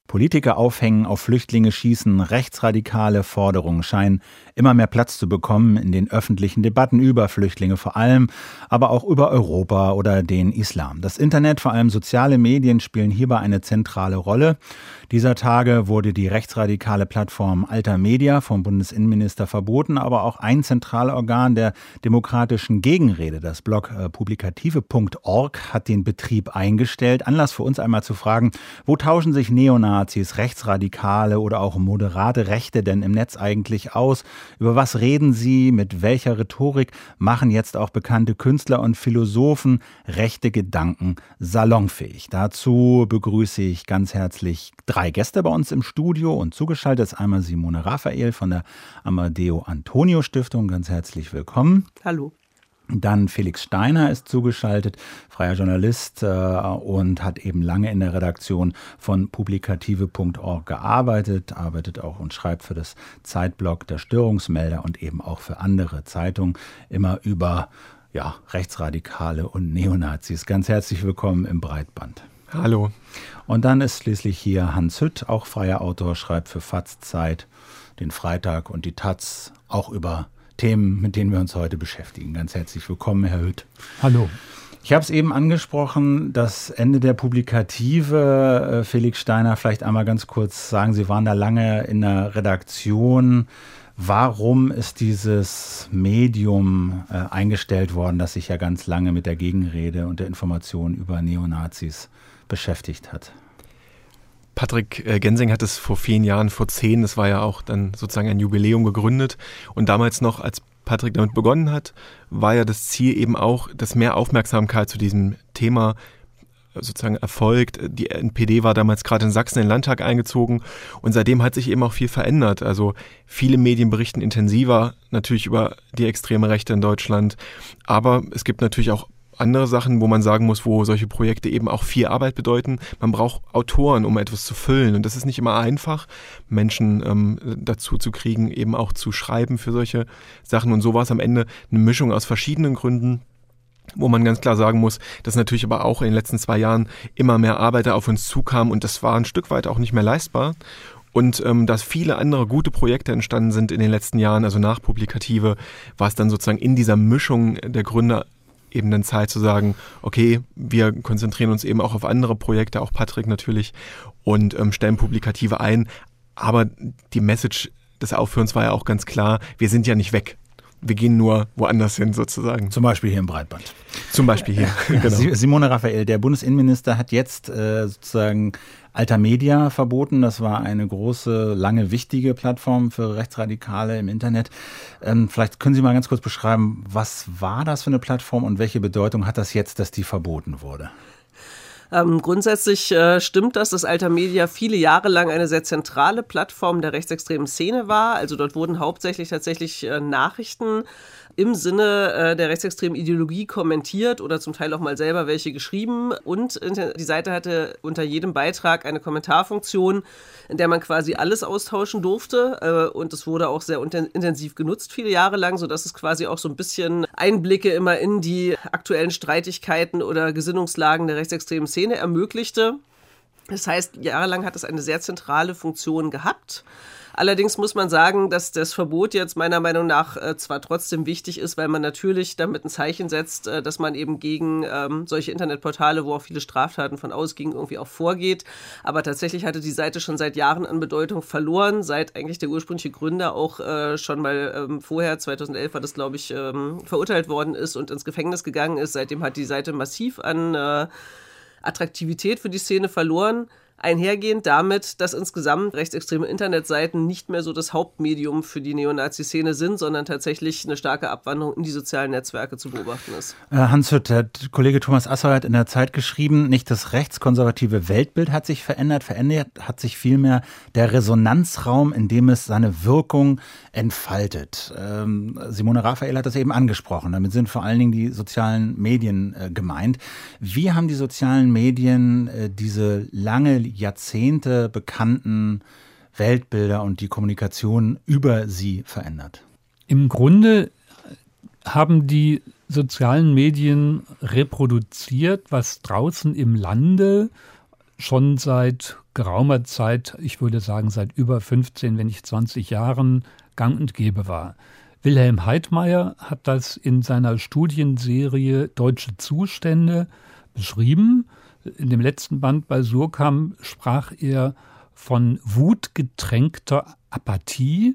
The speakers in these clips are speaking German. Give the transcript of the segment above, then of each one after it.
Politiker aufhängen, auf Flüchtlinge schießen, rechtsradikale Forderungen scheinen immer mehr Platz zu bekommen in den öffentlichen Debatten über Flüchtlinge vor allem, aber auch über Europa oder den Islam. Das Internet, vor allem soziale Medien, spielen hierbei eine zentrale Rolle. Dieser Tage wurde die rechtsradikale Plattform Alter Media vom Bundesinnenminister verboten, aber auch ein Zentralorgan der demokratischen Gegenrede, das Blog publikative.org, hat den Betrieb eingestellt. Anlass für uns einmal zu fragen, wo tauschen sich Neonazis, Rechtsradikale oder auch moderate Rechte denn im Netz eigentlich aus? Über was reden sie? Mit welcher Rhetorik machen jetzt auch bekannte Künstler und Philosophen rechte Gedanken salonfähig? Dazu begrüße ich ganz herzlich 3 Gäste bei uns im Studio und zugeschaltet ist einmal Simone Raphael von der Amadeo Antonio Stiftung. Ganz herzlich willkommen. Hallo. Dann Felix Steiner ist zugeschaltet, freier Journalist und hat eben lange in der Redaktion von publikative.org gearbeitet, arbeitet auch und schreibt für das Zeitblog der Störungsmelder und eben auch für andere Zeitungen, immer über Rechtsradikale und Neonazis. Ganz herzlich willkommen im Breitband. Hallo. Und dann ist schließlich hier Hans Hütt, auch freier Autor, schreibt für FAZ, Zeit, den Freitag und die Taz, auch über Themen, mit denen wir uns heute beschäftigen. Ganz herzlich willkommen, Herr Hütt. Hallo. Ich habe es eben angesprochen, das Ende der Publikative. Felix Steiner, vielleicht einmal ganz kurz sagen, Sie waren da lange in der Redaktion. Warum ist dieses Medium eingestellt worden, das sich ja ganz lange mit der Gegenrede und der Information über Neonazis beschäftigt hat? Patrick Gensing hat es vor vielen Jahren, vor 10, das war ja auch dann sozusagen ein Jubiläum, gegründet. Und damals noch, als Patrick damit begonnen hat, war ja das Ziel eben auch, dass mehr Aufmerksamkeit zu diesem Thema sozusagen erfolgt. Die NPD war damals gerade in Sachsen in den Landtag eingezogen und seitdem hat sich eben auch viel verändert. Also viele Medien berichten intensiver natürlich über die extreme Rechte in Deutschland, aber es gibt natürlich auch andere Sachen, wo man sagen muss, wo solche Projekte eben auch viel Arbeit bedeuten. Man braucht Autoren, um etwas zu füllen. Und das ist nicht immer einfach, Menschen dazu zu kriegen, eben auch zu schreiben für solche Sachen. Und so war es am Ende eine Mischung aus verschiedenen Gründen, wo man ganz klar sagen muss, dass natürlich aber auch in den letzten 2 Jahren immer mehr Arbeiter auf uns zukamen. Und das war ein Stück weit auch nicht mehr leistbar. Und dass viele andere gute Projekte entstanden sind in den letzten Jahren, also nach Publikative, war es dann sozusagen in dieser Mischung der Gründer eben dann Zeit zu sagen, okay, wir konzentrieren uns eben auch auf andere Projekte, auch Patrick natürlich, und stellen Publikative ein. Aber die Message des Aufhörens war ja auch ganz klar, wir sind ja nicht weg. Wir gehen nur woanders hin sozusagen. Zum Beispiel hier im Breitband. Zum Beispiel hier, genau. Simone Raphael, der Bundesinnenminister hat jetzt sozusagen Alter Media verboten. Das war eine große, lange, wichtige Plattform für Rechtsradikale im Internet. Vielleicht können Sie mal ganz kurz beschreiben, was war das für eine Plattform und welche Bedeutung hat das jetzt, dass die verboten wurde? Grundsätzlich stimmt das, dass Alter Media viele Jahre lang eine sehr zentrale Plattform der rechtsextremen Szene war. Also dort wurden hauptsächlich tatsächlich Nachrichten im Sinne der rechtsextremen Ideologie kommentiert oder zum Teil auch mal selber welche geschrieben. Und die Seite hatte unter jedem Beitrag eine Kommentarfunktion, in der man quasi alles austauschen durfte. Und es wurde auch sehr intensiv genutzt, viele Jahre lang, sodass es quasi auch so ein bisschen Einblicke immer in die aktuellen Streitigkeiten oder Gesinnungslagen der rechtsextremen Szene ermöglichte. Das heißt, jahrelang hat es eine sehr zentrale Funktion gehabt. Allerdings muss man sagen, dass das Verbot jetzt meiner Meinung nach zwar trotzdem wichtig ist, weil man natürlich damit ein Zeichen setzt, dass man eben gegen solche Internetportale, wo auch viele Straftaten von ausgingen, irgendwie auch vorgeht. Aber tatsächlich hatte die Seite schon seit Jahren an Bedeutung verloren, seit eigentlich der ursprüngliche Gründer auch schon mal vorher, 2011 war das, glaube ich, verurteilt worden ist und ins Gefängnis gegangen ist. Seitdem hat die Seite massiv an Attraktivität für die Szene verloren. Einhergehend damit, dass insgesamt rechtsextreme Internetseiten nicht mehr so das Hauptmedium für die Neonazi-Szene sind, sondern tatsächlich eine starke Abwanderung in die sozialen Netzwerke zu beobachten ist. Hans Hütt, der Kollege Thomas Assauer hat in der Zeit geschrieben, nicht das rechtskonservative Weltbild hat sich verändert hat sich vielmehr der Resonanzraum, in dem es seine Wirkung entfaltet. Simone Raphael hat das eben angesprochen, damit sind vor allen Dingen die sozialen Medien gemeint. Wie haben die sozialen Medien diese lange Jahrzehnte bekannten Weltbilder und die Kommunikation über sie verändert? Im Grunde haben die sozialen Medien reproduziert, was draußen im Lande schon seit geraumer Zeit, ich würde sagen seit über 15, wenn nicht 20 Jahren, gang und gäbe war. Wilhelm Heidmeier hat das in seiner Studienserie Deutsche Zustände beschrieben. In dem letzten Band bei Surkamp sprach er von wutgetränkter Apathie.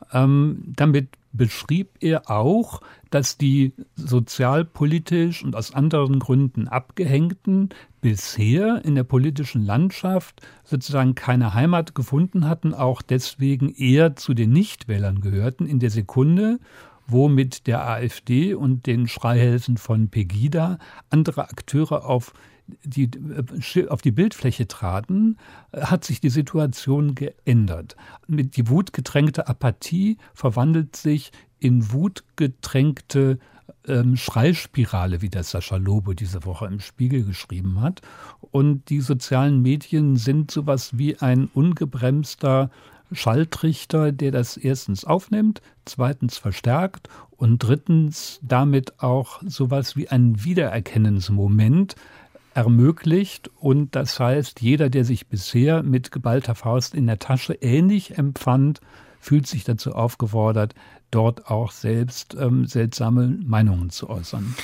Damit beschrieb er auch, dass die sozialpolitisch und aus anderen Gründen Abgehängten bisher in der politischen Landschaft sozusagen keine Heimat gefunden hatten, auch deswegen eher zu den Nichtwählern gehörten. In der Sekunde, wo mit der AfD und den Schreihälsen von Pegida andere Akteure auf die Bildfläche traten, hat sich die Situation geändert. Die wutgetränkte Apathie verwandelt sich in wutgetränkte Schreispirale, wie das Sascha Lobo diese Woche im Spiegel geschrieben hat. Und die sozialen Medien sind sowas wie ein ungebremster Schalltrichter, der das erstens aufnimmt, zweitens verstärkt und drittens damit auch sowas wie ein Wiedererkennungsmoment ermöglicht. Und das heißt, jeder, der sich bisher mit geballter Faust in der Tasche ähnlich empfand, fühlt sich dazu aufgefordert, dort auch selbst seltsame Meinungen zu äußern.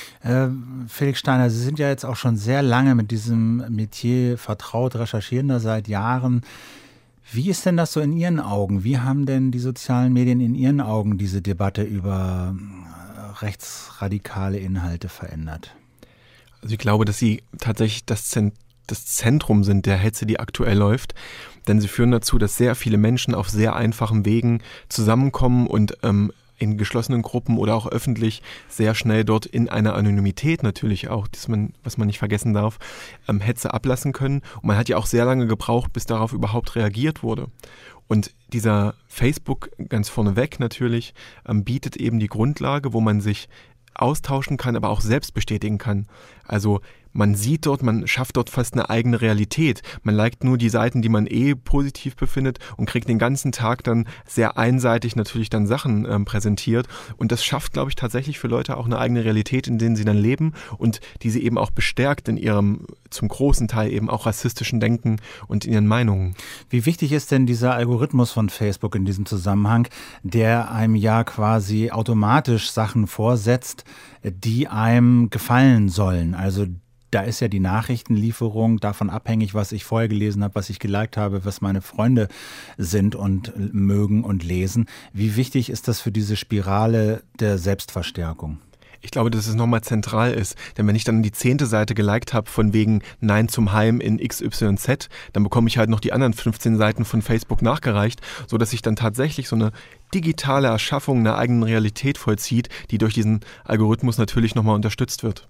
Felix Steiner, Sie sind ja jetzt auch schon sehr lange mit diesem Metier vertraut, recherchieren da seit Jahren. Wie ist denn das so in Ihren Augen? Wie haben denn die sozialen Medien in Ihren Augen diese Debatte über rechtsradikale Inhalte verändert? Also ich glaube, dass sie tatsächlich das Zentrum sind der Hetze, die aktuell läuft. Denn sie führen dazu, dass sehr viele Menschen auf sehr einfachen Wegen zusammenkommen und in geschlossenen Gruppen oder auch öffentlich sehr schnell dort in einer Anonymität natürlich auch, was man nicht vergessen darf, Hetze ablassen können. Und man hat ja auch sehr lange gebraucht, bis darauf überhaupt reagiert wurde. Und dieser Facebook, ganz vorneweg natürlich, bietet eben die Grundlage, wo man sich austauschen kann, aber auch selbst bestätigen kann. Also man sieht dort, man schafft dort fast eine eigene Realität. Man liked nur die Seiten, die man positiv befindet und kriegt den ganzen Tag dann sehr einseitig natürlich dann Sachen präsentiert. Und das schafft, glaube ich, tatsächlich für Leute auch eine eigene Realität, in denen sie dann leben und die sie eben auch bestärkt in ihrem zum großen Teil eben auch rassistischen Denken und in ihren Meinungen. Wie wichtig ist denn dieser Algorithmus von Facebook in diesem Zusammenhang, der einem ja quasi automatisch Sachen vorsetzt, die einem gefallen sollen? Also da ist ja die Nachrichtenlieferung davon abhängig, was ich vorher gelesen habe, was ich geliked habe, was meine Freunde sind und mögen und lesen. Wie wichtig ist das für diese Spirale der Selbstverstärkung? Ich glaube, dass es nochmal zentral ist, denn wenn ich dann die 10. Seite geliked habe von wegen Nein zum Heim in XYZ, dann bekomme ich halt noch die anderen 15 Seiten von Facebook nachgereicht, sodass sich dann tatsächlich so eine digitale Erschaffung einer eigenen Realität vollzieht, die durch diesen Algorithmus natürlich nochmal unterstützt wird.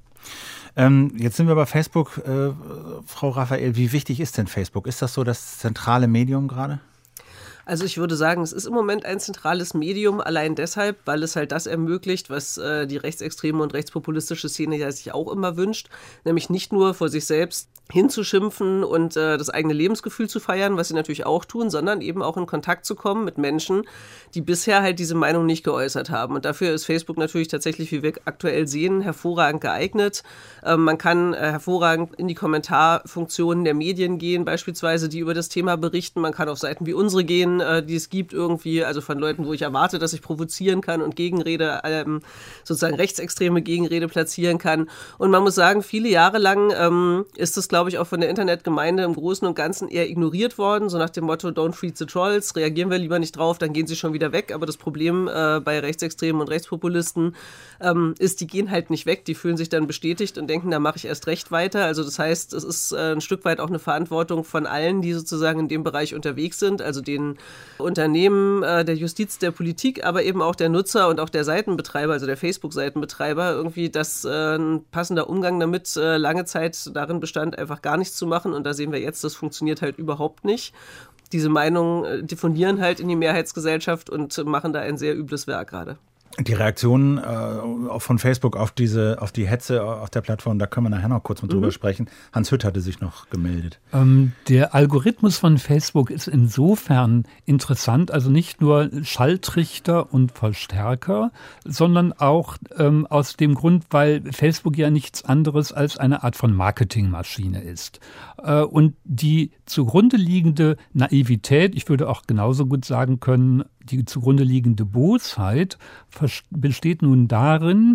Jetzt sind wir bei Facebook. Frau Raphael, wie wichtig ist denn Facebook? Ist das so das zentrale Medium gerade? Also ich würde sagen, es ist im Moment ein zentrales Medium, allein deshalb, weil es halt das ermöglicht, was die rechtsextreme und rechtspopulistische Szene ja sich auch immer wünscht, nämlich nicht nur vor sich selbst hinzuschimpfen und das eigene Lebensgefühl zu feiern, was sie natürlich auch tun, sondern eben auch in Kontakt zu kommen mit Menschen, die bisher halt diese Meinung nicht geäußert haben. Und dafür ist Facebook natürlich tatsächlich, wie wir aktuell sehen, hervorragend geeignet. Man kann hervorragend in die Kommentarfunktionen der Medien gehen, beispielsweise, die über das Thema berichten. Man kann auf Seiten wie unsere gehen, die es gibt irgendwie, also von Leuten, wo ich erwarte, dass ich provozieren kann und Gegenrede, sozusagen rechtsextreme Gegenrede platzieren kann. Und man muss sagen, viele Jahre lang ist das, glaube ich, auch von der Internetgemeinde im Großen und Ganzen eher ignoriert worden, so nach dem Motto, don't feed the trolls, reagieren wir lieber nicht drauf, dann gehen sie schon wieder weg. Aber das Problem bei Rechtsextremen und Rechtspopulisten ist, die gehen halt nicht weg, die fühlen sich dann bestätigt und denken, da mache ich erst recht weiter. Also das heißt, es ist ein Stück weit auch eine Verantwortung von allen, die sozusagen in dem Bereich unterwegs sind, also den Unternehmen, der Justiz, der Politik, aber eben auch der Nutzer und auch der Seitenbetreiber, also der Facebook-Seitenbetreiber, irgendwie, dass ein passender Umgang damit lange Zeit darin bestand, einfach gar nichts zu machen. Und da sehen wir jetzt, das funktioniert halt überhaupt nicht. Diese Meinungen diffundieren halt in die Mehrheitsgesellschaft und machen da ein sehr übles Werk gerade. Die Reaktionen von Facebook auf die Hetze auf der Plattform, da können wir nachher noch kurz mit drüber sprechen. Hans Hütt hatte sich noch gemeldet. Der Algorithmus von Facebook ist insofern interessant, also nicht nur Schalltrichter und Verstärker, sondern auch aus dem Grund, weil Facebook ja nichts anderes als eine Art von Marketingmaschine ist. Und die zugrunde liegende Naivität, ich würde auch genauso gut sagen können, die zugrunde liegende Bosheit besteht nun darin,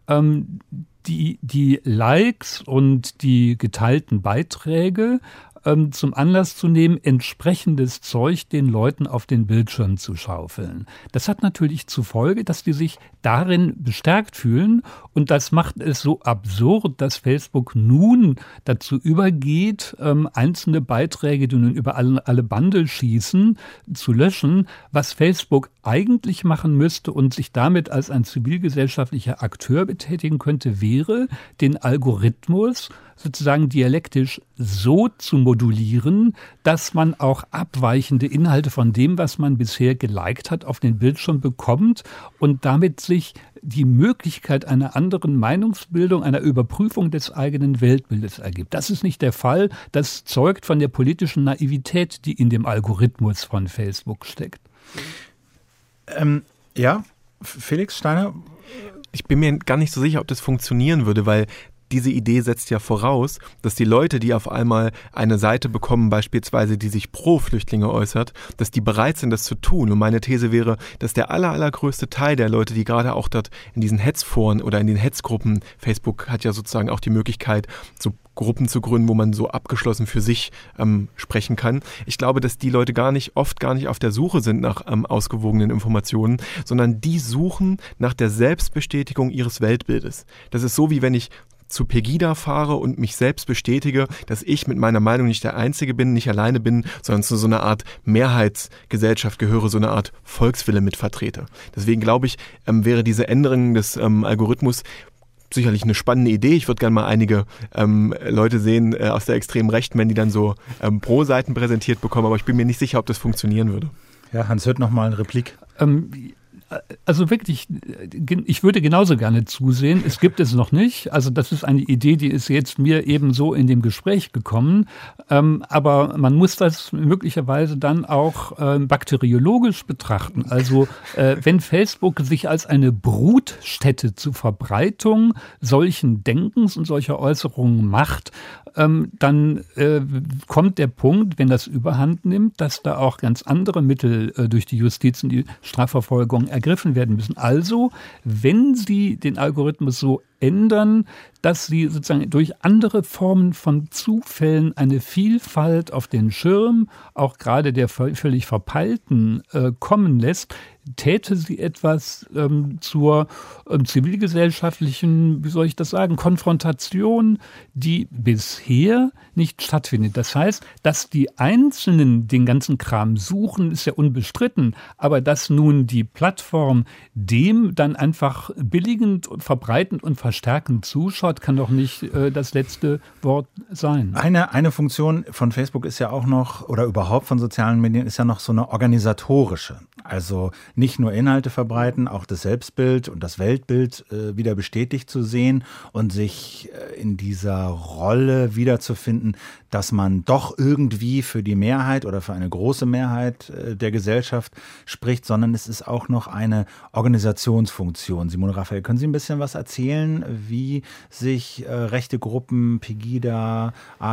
die Likes und die geteilten Beiträge zum Anlass zu nehmen, entsprechendes Zeug den Leuten auf den Bildschirm zu schaufeln. Das hat natürlich zur Folge, dass die sich darin bestärkt fühlen und das macht es so absurd, dass Facebook nun dazu übergeht, einzelne Beiträge, die nun über alle Bande schießen, zu löschen, was Facebook eigentlich machen müsste und sich damit als ein zivilgesellschaftlicher Akteur betätigen könnte, wäre, den Algorithmus sozusagen dialektisch so zu modulieren, dass man auch abweichende Inhalte von dem, was man bisher geliked hat, auf den Bildschirm bekommt und damit sich die Möglichkeit einer anderen Meinungsbildung, einer Überprüfung des eigenen Weltbildes ergibt. Das ist nicht der Fall. Das zeugt von der politischen Naivität, die in dem Algorithmus von Facebook steckt. Ja, Felix Steiner? Ich bin mir gar nicht so sicher, ob das funktionieren würde, weil diese Idee setzt ja voraus, dass die Leute, die auf einmal eine Seite bekommen, beispielsweise, die sich pro Flüchtlinge äußert, dass die bereit sind, das zu tun. Und meine These wäre, dass der allergrößte Teil der Leute, die gerade auch dort in diesen Hetzforen oder in den Hetzgruppen, Facebook hat ja sozusagen auch die Möglichkeit, so Gruppen zu gründen, wo man so abgeschlossen für sich sprechen kann. Ich glaube, dass die Leute oft gar nicht auf der Suche sind nach ausgewogenen Informationen, sondern die suchen nach der Selbstbestätigung ihres Weltbildes. Das ist so, wie wenn ich zu Pegida fahre und mich selbst bestätige, dass ich mit meiner Meinung nicht der Einzige bin, nicht alleine bin, sondern zu so einer Art Mehrheitsgesellschaft gehöre, so eine Art Volkswille mitvertrete. Deswegen glaube ich, wäre diese Änderung des Algorithmus sicherlich eine spannende Idee. Ich würde gerne mal einige Leute sehen aus der extremen Rechten, wenn die dann so Pro-Seiten präsentiert bekommen, aber ich bin mir nicht sicher, ob das funktionieren würde. Ja, Hans Hütt, nochmal eine Replik. Also wirklich, ich würde genauso gerne zusehen. Es gibt es noch nicht. Also das ist eine Idee, die ist jetzt mir eben so in dem Gespräch gekommen. Aber man muss das möglicherweise dann auch bakteriologisch betrachten. Also wenn Facebook sich als eine Brutstätte zur Verbreitung solchen Denkens und solcher Äußerungen macht, dann kommt der Punkt, wenn das Überhand nimmt, dass da auch ganz andere Mittel durch die Justiz und die Strafverfolgung ergriffen werden müssen. Also, wenn Sie den Algorithmus so ändern, dass Sie sozusagen durch andere Formen von Zufällen eine Vielfalt auf den Schirm, auch gerade der völlig Verpeilten, kommen lässt, täte sie etwas zur zivilgesellschaftlichen, wie soll ich das sagen, Konfrontation, die bisher nicht stattfindet. Das heißt, dass die Einzelnen den ganzen Kram suchen, ist ja unbestritten, aber dass nun die Plattform dem dann einfach billigend, verbreitend und verstärkend zuschaut, kann doch nicht das letzte Wort sein. Eine Funktion von Facebook ist ja auch noch, oder überhaupt von sozialen Medien, ist ja noch so eine organisatorische. Also nicht nur Inhalte verbreiten, auch das Selbstbild und das Weltbild wieder bestätigt zu sehen und sich in dieser Rolle wiederzufinden, dass man doch irgendwie für die Mehrheit oder für eine große Mehrheit der Gesellschaft spricht, sondern es ist auch noch eine Organisationsfunktion. Simone Raphael, können Sie ein bisschen was erzählen, wie sich rechte Gruppen, Pegida,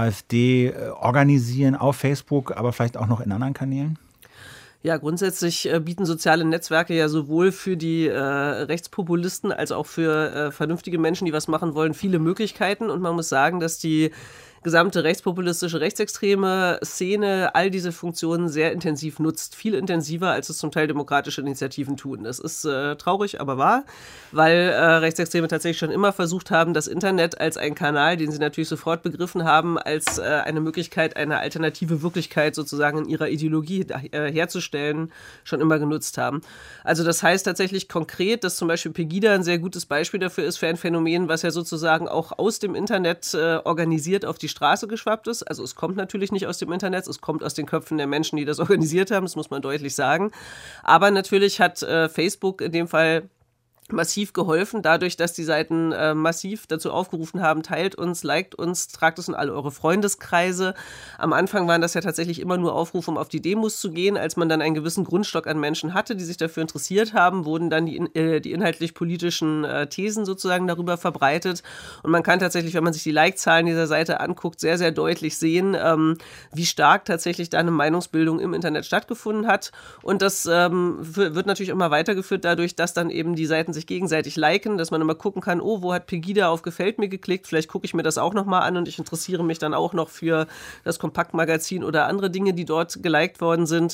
AfD organisieren auf Facebook, aber vielleicht auch noch in anderen Kanälen? Ja, grundsätzlich bieten soziale Netzwerke ja sowohl für die Rechtspopulisten als auch für vernünftige Menschen, die was machen wollen, viele Möglichkeiten. Und man muss sagen, dass die gesamte rechtspopulistische, rechtsextreme Szene all diese Funktionen sehr intensiv nutzt. Viel intensiver, als es zum Teil demokratische Initiativen tun. Das ist traurig, aber wahr, weil Rechtsextreme tatsächlich schon immer versucht haben, das Internet als einen Kanal, den sie natürlich sofort begriffen haben, als eine Möglichkeit, eine alternative Wirklichkeit sozusagen in ihrer Ideologie herzustellen, schon immer genutzt haben. Also das heißt tatsächlich konkret, dass zum Beispiel Pegida ein sehr gutes Beispiel dafür ist, für ein Phänomen, was ja sozusagen auch aus dem Internet organisiert auf die Straße geschwappt ist. Also es kommt natürlich nicht aus dem Internet, es kommt aus den Köpfen der Menschen, die das organisiert haben, das muss man deutlich sagen. Aber natürlich hat Facebook in dem Fall massiv geholfen, dadurch, dass die Seiten massiv dazu aufgerufen haben, teilt uns, liked uns, tragt es in alle eure Freundeskreise. Am Anfang waren das ja tatsächlich immer nur Aufrufe, um auf die Demos zu gehen. Als man dann einen gewissen Grundstock an Menschen hatte, die sich dafür interessiert haben, wurden dann die inhaltlich-politischen Thesen sozusagen darüber verbreitet. Und man kann tatsächlich, wenn man sich die Like-Zahlen dieser Seite anguckt, sehr, sehr deutlich sehen, wie stark tatsächlich da eine Meinungsbildung im Internet stattgefunden hat. Und das wird natürlich immer weitergeführt dadurch, dass dann eben die Seiten sich gegenseitig liken, dass man immer gucken kann, oh, wo hat Pegida auf Gefällt mir geklickt, vielleicht gucke ich mir das auch nochmal an und ich interessiere mich dann auch noch für das Kompaktmagazin oder andere Dinge, die dort geliked worden sind.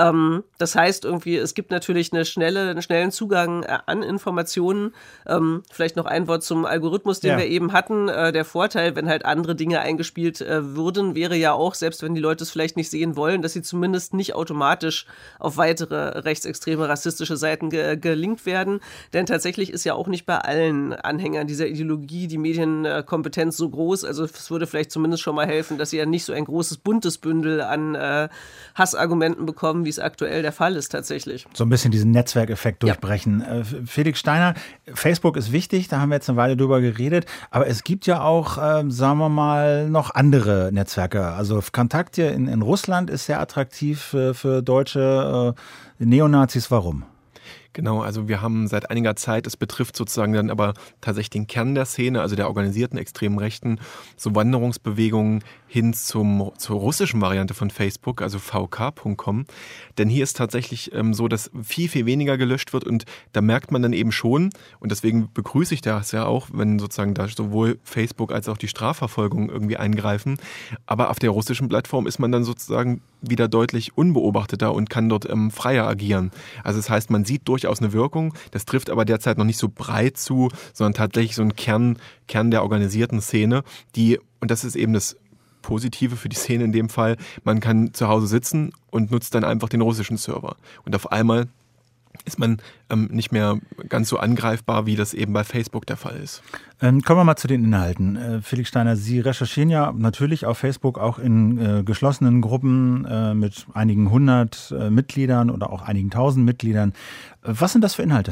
Das heißt irgendwie, es gibt natürlich einen schnellen Zugang an Informationen. Vielleicht noch ein Wort zum Algorithmus, den wir eben hatten. Der Vorteil, wenn halt andere Dinge eingespielt würden, wäre ja auch, selbst wenn die Leute es vielleicht nicht sehen wollen, dass sie zumindest nicht automatisch auf weitere rechtsextreme, rassistische Seiten gelinkt werden. Denn tatsächlich ist ja auch nicht bei allen Anhängern dieser Ideologie die Medienkompetenz so groß. Also es würde vielleicht zumindest schon mal helfen, dass sie ja nicht so ein großes, buntes Bündel an Hassargumenten bekommen, wie es aktuell der Fall ist tatsächlich. So ein bisschen diesen Netzwerkeffekt durchbrechen. Ja. Felix Steiner, Facebook ist wichtig, da haben wir jetzt eine Weile drüber geredet, aber es gibt ja auch, sagen wir mal, noch andere Netzwerke. Also Kontakte in Russland ist sehr attraktiv für deutsche Neonazis. Warum? Genau, also wir haben seit einiger Zeit, es betrifft sozusagen dann aber tatsächlich den Kern der Szene, also der organisierten extremen Rechten, so Wanderungsbewegungen hin zur russischen Variante von Facebook, also vk.com. Denn hier ist tatsächlich so, dass viel, viel weniger gelöscht wird und da merkt man dann eben schon, und deswegen begrüße ich das ja auch, wenn sozusagen da sowohl Facebook als auch die Strafverfolgung irgendwie eingreifen, aber auf der russischen Plattform ist man dann sozusagen wieder deutlich unbeobachteter und kann dort freier agieren. Also das heißt, man sieht durchaus eine Wirkung, das trifft aber derzeit noch nicht so breit zu, sondern tatsächlich so ein Kern der organisierten Szene, die, und das ist eben das Positive für die Szene in dem Fall, man kann zu Hause sitzen und nutzt dann einfach den russischen Server. Und auf einmal ist man nicht mehr ganz so angreifbar, wie das eben bei Facebook der Fall ist. Kommen wir mal zu den Inhalten. Felix Steiner, Sie recherchieren ja natürlich auf Facebook auch in geschlossenen Gruppen mit einigen 100 Mitgliedern oder auch einigen 1000 Mitgliedern. Was sind das für Inhalte?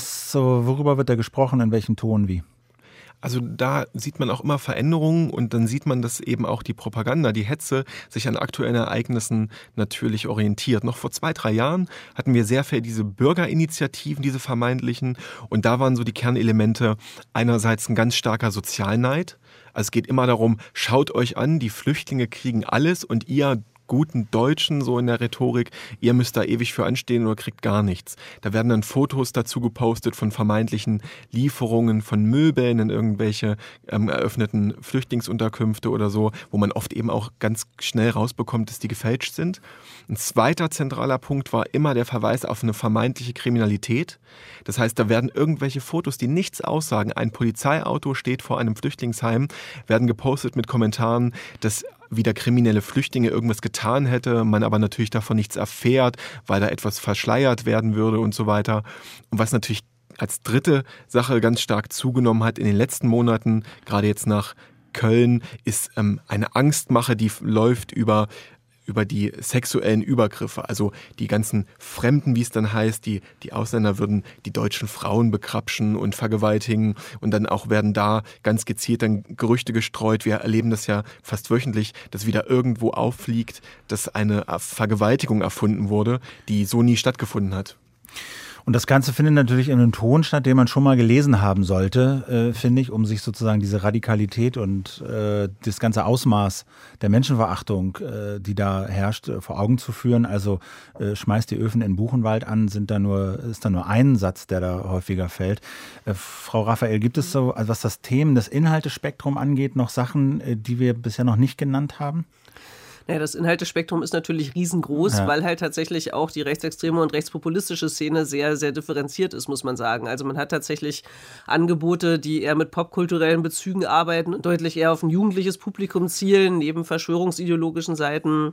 Worüber wird da gesprochen, in welchem Ton, wie? Also da sieht man auch immer Veränderungen und dann sieht man, dass eben auch die Propaganda, die Hetze sich an aktuellen Ereignissen natürlich orientiert. Noch vor 2-3 Jahren hatten wir sehr viel diese Bürgerinitiativen, diese vermeintlichen, und da waren so die Kernelemente einerseits ein ganz starker Sozialneid. Also es geht immer darum, schaut euch an, die Flüchtlinge kriegen alles und ihr guten Deutschen, so in der Rhetorik, ihr müsst da ewig für anstehen oder kriegt gar nichts. Da werden dann Fotos dazu gepostet von vermeintlichen Lieferungen von Möbeln in irgendwelche eröffneten Flüchtlingsunterkünfte oder so, wo man oft eben auch ganz schnell rausbekommt, dass die gefälscht sind. Ein zweiter zentraler Punkt war immer der Verweis auf eine vermeintliche Kriminalität. Das heißt, da werden irgendwelche Fotos, die nichts aussagen. Ein Polizeiauto steht vor einem Flüchtlingsheim, werden gepostet mit Kommentaren, dass wieder kriminelle Flüchtlinge irgendwas getan hätte, man aber natürlich davon nichts erfährt, weil da etwas verschleiert werden würde und so weiter. Und was natürlich als dritte Sache ganz stark zugenommen hat in den letzten Monaten, gerade jetzt nach Köln, ist eine Angstmache, die läuft über die sexuellen Übergriffe, also die ganzen Fremden, wie es dann heißt, die Ausländer würden die deutschen Frauen bekrapschen und vergewaltigen und dann auch werden da ganz gezielt dann Gerüchte gestreut. Wir erleben das ja fast wöchentlich, dass wieder irgendwo auffliegt, dass eine Vergewaltigung erfunden wurde, die so nie stattgefunden hat. Und das Ganze findet natürlich in einem Ton statt, den man schon mal gelesen haben sollte, finde ich, um sich sozusagen diese Radikalität und das ganze Ausmaß der Menschenverachtung, die da herrscht, vor Augen zu führen. Also schmeißt die Öfen in Buchenwald an, ist da nur ein Satz, der da häufiger fällt. Frau Raphael, gibt es so, also was das Themen, das Inhaltespektrum angeht, noch Sachen, die wir bisher noch nicht genannt haben? Naja, das Inhaltespektrum ist natürlich riesengroß, weil halt tatsächlich auch die rechtsextreme und rechtspopulistische Szene sehr, sehr differenziert ist, muss man sagen. Also man hat tatsächlich Angebote, die eher mit popkulturellen Bezügen arbeiten und deutlich eher auf ein jugendliches Publikum zielen, neben verschwörungsideologischen Seiten.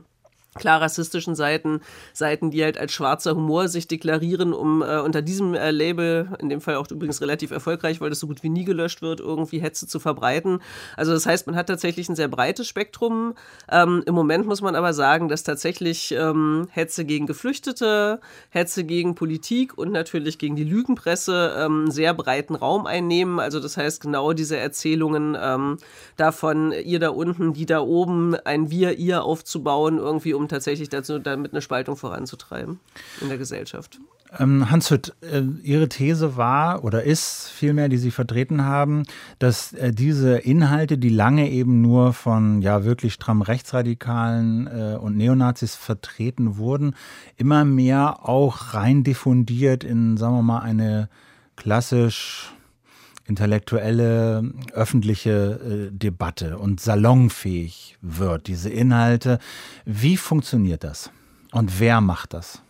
klar rassistischen Seiten, die halt als schwarzer Humor sich deklarieren, um unter diesem Label, in dem Fall auch übrigens relativ erfolgreich, weil das so gut wie nie gelöscht wird, irgendwie Hetze zu verbreiten. Also das heißt, man hat tatsächlich ein sehr breites Spektrum. Im Moment muss man aber sagen, dass tatsächlich Hetze gegen Geflüchtete, Hetze gegen Politik und natürlich gegen die Lügenpresse einen sehr breiten Raum einnehmen. Also das heißt, genau diese Erzählungen davon, ihr da unten, die da oben, ein Wir, ihr aufzubauen, irgendwie um tatsächlich dazu damit eine Spaltung voranzutreiben in der Gesellschaft. Hans Hütt, Ihre These war oder ist vielmehr, die Sie vertreten haben, dass diese Inhalte, die lange eben nur von wirklich stramm Rechtsradikalen und Neonazis vertreten wurden, immer mehr auch rein diffundiert in, sagen wir mal, eine klassisch intellektuelle, öffentliche Debatte und salonfähig wird, diese Inhalte. Wie funktioniert das? Und wer macht das?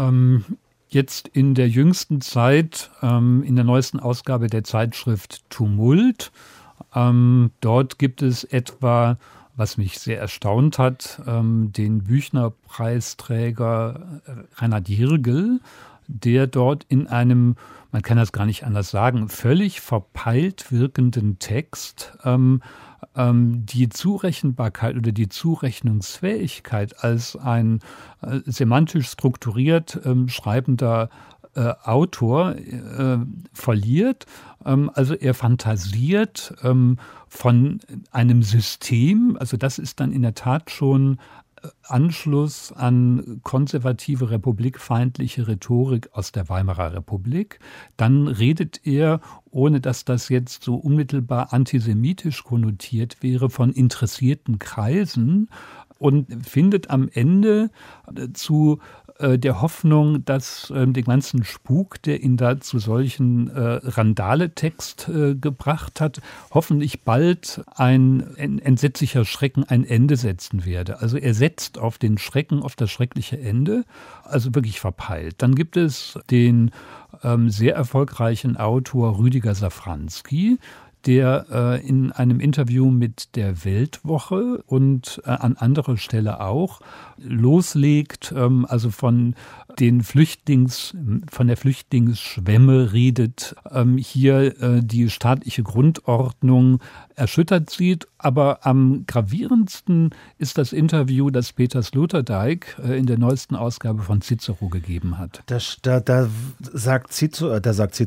Jetzt in der jüngsten Zeit, in der neuesten Ausgabe der Zeitschrift Tumult, dort gibt es etwa, was mich sehr erstaunt hat, den Büchner-Preisträger Reinhard Jirgel, der dort in einem, man kann das gar nicht anders sagen, völlig verpeilt wirkenden Text die Zurechenbarkeit oder die Zurechnungsfähigkeit als ein semantisch strukturiert schreibender Autor verliert. Also er fantasiert von einem System, also das ist dann in der Tat schon Anschluss an konservative republikfeindliche Rhetorik aus der Weimarer Republik. Dann redet er, ohne dass das jetzt so unmittelbar antisemitisch konnotiert wäre, von interessierten Kreisen und findet am Ende zu der Hoffnung, dass den ganzen Spuk, der ihn da zu solchen Randale-Text gebracht hat, hoffentlich bald ein entsetzlicher Schrecken ein Ende setzen werde. Also er setzt auf den Schrecken, auf das schreckliche Ende, also wirklich verpeilt. Dann gibt es den sehr erfolgreichen Autor Rüdiger Safranski, der in einem Interview mit der Weltwoche und an anderer Stelle auch loslegt, also von der Flüchtlingsschwemme redet, hier die staatliche Grundordnung erschüttert sieht. Aber am gravierendsten ist das Interview, das Peter Sloterdijk in der neuesten Ausgabe von Cicero gegeben hat. Da sagt Cicero,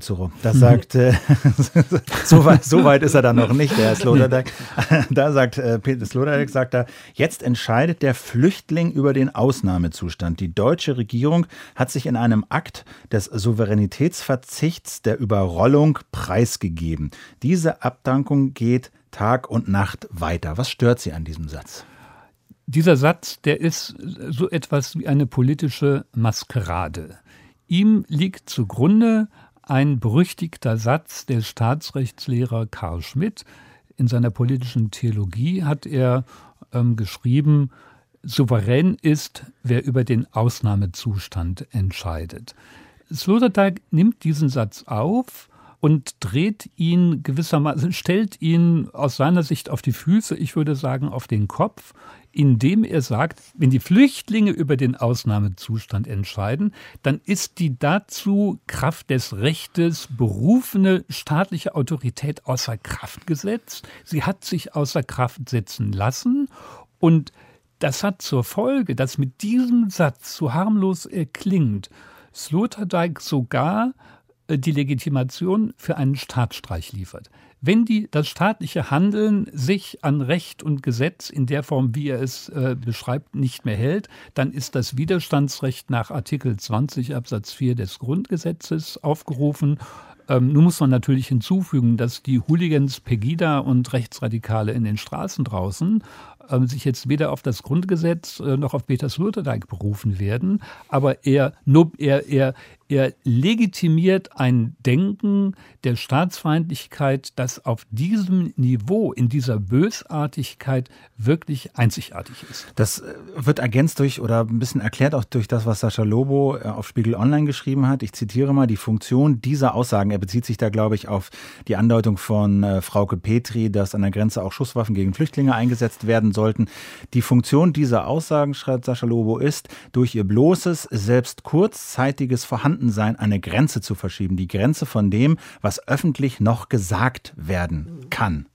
so weit ist er da noch nicht, der Sloterdijk. Da sagt Peter Sloterdijk, sagt er, jetzt entscheidet der Flüchtling über den Ausnahmezustand. Die deutsche Regierung hat sich in einem Akt des Souveränitätsverzichts der Überrollung preisgegeben. Diese Abdankung geht Tag und Nacht weiter. Was stört Sie an diesem Satz? Dieser Satz, der ist so etwas wie eine politische Maskerade. Ihm liegt zugrunde ein berüchtigter Satz des Staatsrechtslehrer Carl Schmitt. In seiner politischen Theologie hat er geschrieben, souverän ist, wer über den Ausnahmezustand entscheidet. Sloterdijk nimmt diesen Satz auf und dreht ihn gewissermaßen, stellt ihn aus seiner Sicht auf die Füße, ich würde sagen auf den Kopf, indem er sagt, wenn die Flüchtlinge über den Ausnahmezustand entscheiden, dann ist die dazu Kraft des Rechtes berufene staatliche Autorität außer Kraft gesetzt. Sie hat sich außer Kraft setzen lassen und das hat zur Folge, dass mit diesem Satz, so harmlos er klingt, Sloterdijk sogar die Legitimation für einen Staatsstreich liefert. Wenn das staatliche Handeln sich an Recht und Gesetz in der Form, wie er es beschreibt, nicht mehr hält, dann ist das Widerstandsrecht nach Artikel 20 Absatz 4 des Grundgesetzes aufgerufen. Nun muss man natürlich hinzufügen, dass die Hooligans, Pegida und Rechtsradikale in den Straßen draußen sich jetzt weder auf das Grundgesetz noch auf Peter Sloterdijk berufen werden. Aber er Er legitimiert ein Denken der Staatsfeindlichkeit, das auf diesem Niveau, in dieser Bösartigkeit wirklich einzigartig ist. Das wird ergänzt durch oder ein bisschen erklärt auch durch das, was Sascha Lobo auf Spiegel Online geschrieben hat. Ich zitiere mal die Funktion dieser Aussagen. Er bezieht sich da, glaube ich, auf die Andeutung von Frauke Petry, dass an der Grenze auch Schusswaffen gegen Flüchtlinge eingesetzt werden sollten. Die Funktion dieser Aussagen, schreibt Sascha Lobo, ist, durch ihr bloßes, selbst kurzzeitiges Vorhandensein eine Grenze zu verschieben. Die Grenze von dem, was öffentlich noch gesagt werden kann.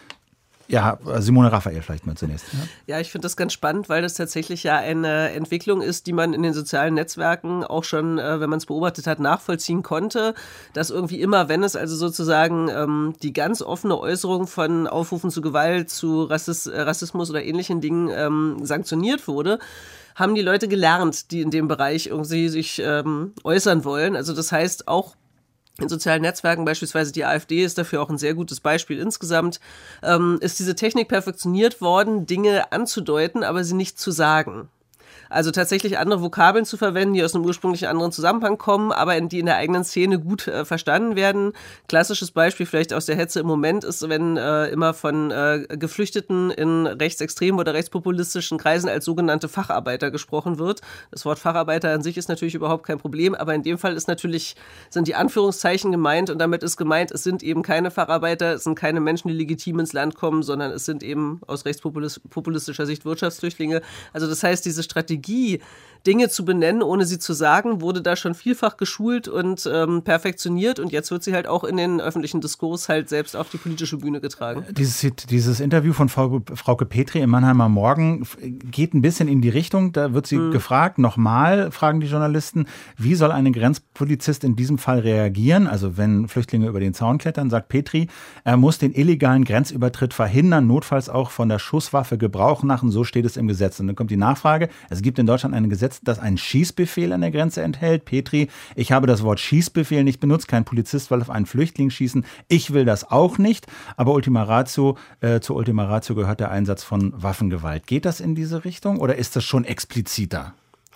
Ja, Simone Raphael vielleicht mal zunächst. Ja, ich finde das ganz spannend, weil das tatsächlich ja eine Entwicklung ist, die man in den sozialen Netzwerken auch schon, wenn man es beobachtet hat, nachvollziehen konnte, dass irgendwie immer, wenn es also sozusagen die ganz offene Äußerung von Aufrufen zu Gewalt, zu Rassismus oder ähnlichen Dingen sanktioniert wurde, haben die Leute gelernt, die in dem Bereich irgendwie sich äußern wollen. Also das heißt auch, in sozialen Netzwerken, beispielsweise die AfD ist dafür auch ein sehr gutes Beispiel insgesamt, ist diese Technik perfektioniert worden, Dinge anzudeuten, aber sie nicht zu sagen. Also tatsächlich andere Vokabeln zu verwenden, die aus einem ursprünglich anderen Zusammenhang kommen, aber die in der eigenen Szene gut verstanden werden. Klassisches Beispiel vielleicht aus der Hetze im Moment ist, wenn immer von Geflüchteten in rechtsextremen oder rechtspopulistischen Kreisen als sogenannte Facharbeiter gesprochen wird. Das Wort Facharbeiter an sich ist natürlich überhaupt kein Problem, aber in dem Fall sind die Anführungszeichen gemeint und damit ist gemeint, es sind eben keine Facharbeiter, es sind keine Menschen, die legitim ins Land kommen, sondern es sind eben aus rechtspopulistischer Sicht Wirtschaftsflüchtlinge. Also das heißt, diese Strategie, Dinge zu benennen, ohne sie zu sagen, wurde da schon vielfach geschult und perfektioniert und jetzt wird sie halt auch in den öffentlichen Diskurs halt selbst auf die politische Bühne getragen. Dieses Interview von Frauke Petry im Mannheimer Morgen geht ein bisschen in die Richtung, da wird sie gefragt, nochmal fragen die Journalisten, wie soll ein Grenzpolizist in diesem Fall reagieren? Also wenn Flüchtlinge über den Zaun klettern, sagt Petry, er muss den illegalen Grenzübertritt verhindern, notfalls auch von der Schusswaffe Gebrauch machen, so steht es im Gesetz. Und dann kommt die Nachfrage, es gibt in Deutschland ein Gesetz, das einen Schießbefehl an der Grenze enthält. Petry, ich habe das Wort Schießbefehl nicht benutzt, kein Polizist will auf einen Flüchtling schießen. Ich will das auch nicht, aber zur Ultima Ratio gehört der Einsatz von Waffengewalt. Geht das in diese Richtung oder ist das schon expliziter?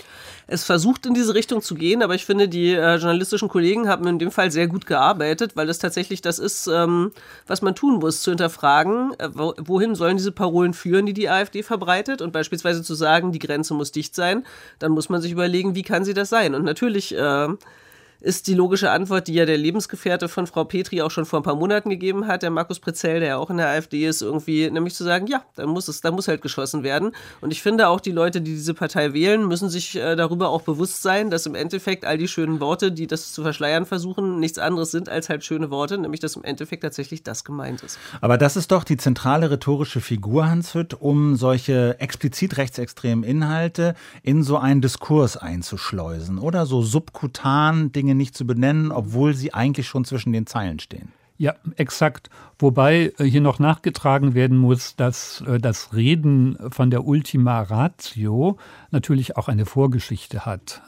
Es versucht in diese Richtung zu gehen, aber ich finde, die journalistischen Kollegen haben in dem Fall sehr gut gearbeitet, weil das tatsächlich das ist, was man tun muss, zu hinterfragen, wohin sollen diese Parolen führen, die AfD verbreitet und beispielsweise zu sagen, die Grenze muss dicht sein, dann muss man sich überlegen, wie kann sie das sein? Und natürlich ist die logische Antwort, die ja der Lebensgefährte von Frau Petry auch schon vor ein paar Monaten gegeben hat, der Markus Prezell, der ja auch in der AfD ist, irgendwie nämlich zu sagen, ja, da muss halt geschossen werden. Und ich finde auch, die Leute, die diese Partei wählen, müssen sich darüber auch bewusst sein, dass im Endeffekt all die schönen Worte, die das zu verschleiern versuchen, nichts anderes sind als halt schöne Worte, nämlich dass im Endeffekt tatsächlich das gemeint ist. Aber das ist doch die zentrale rhetorische Figur, Hans Hütt, um solche explizit rechtsextremen Inhalte in so einen Diskurs einzuschleusen, oder? So subkutan Dinge nicht zu benennen, obwohl sie eigentlich schon zwischen den Zeilen stehen. Ja, exakt. Wobei hier noch nachgetragen werden muss, dass das Reden von der Ultima Ratio natürlich auch eine Vorgeschichte hat.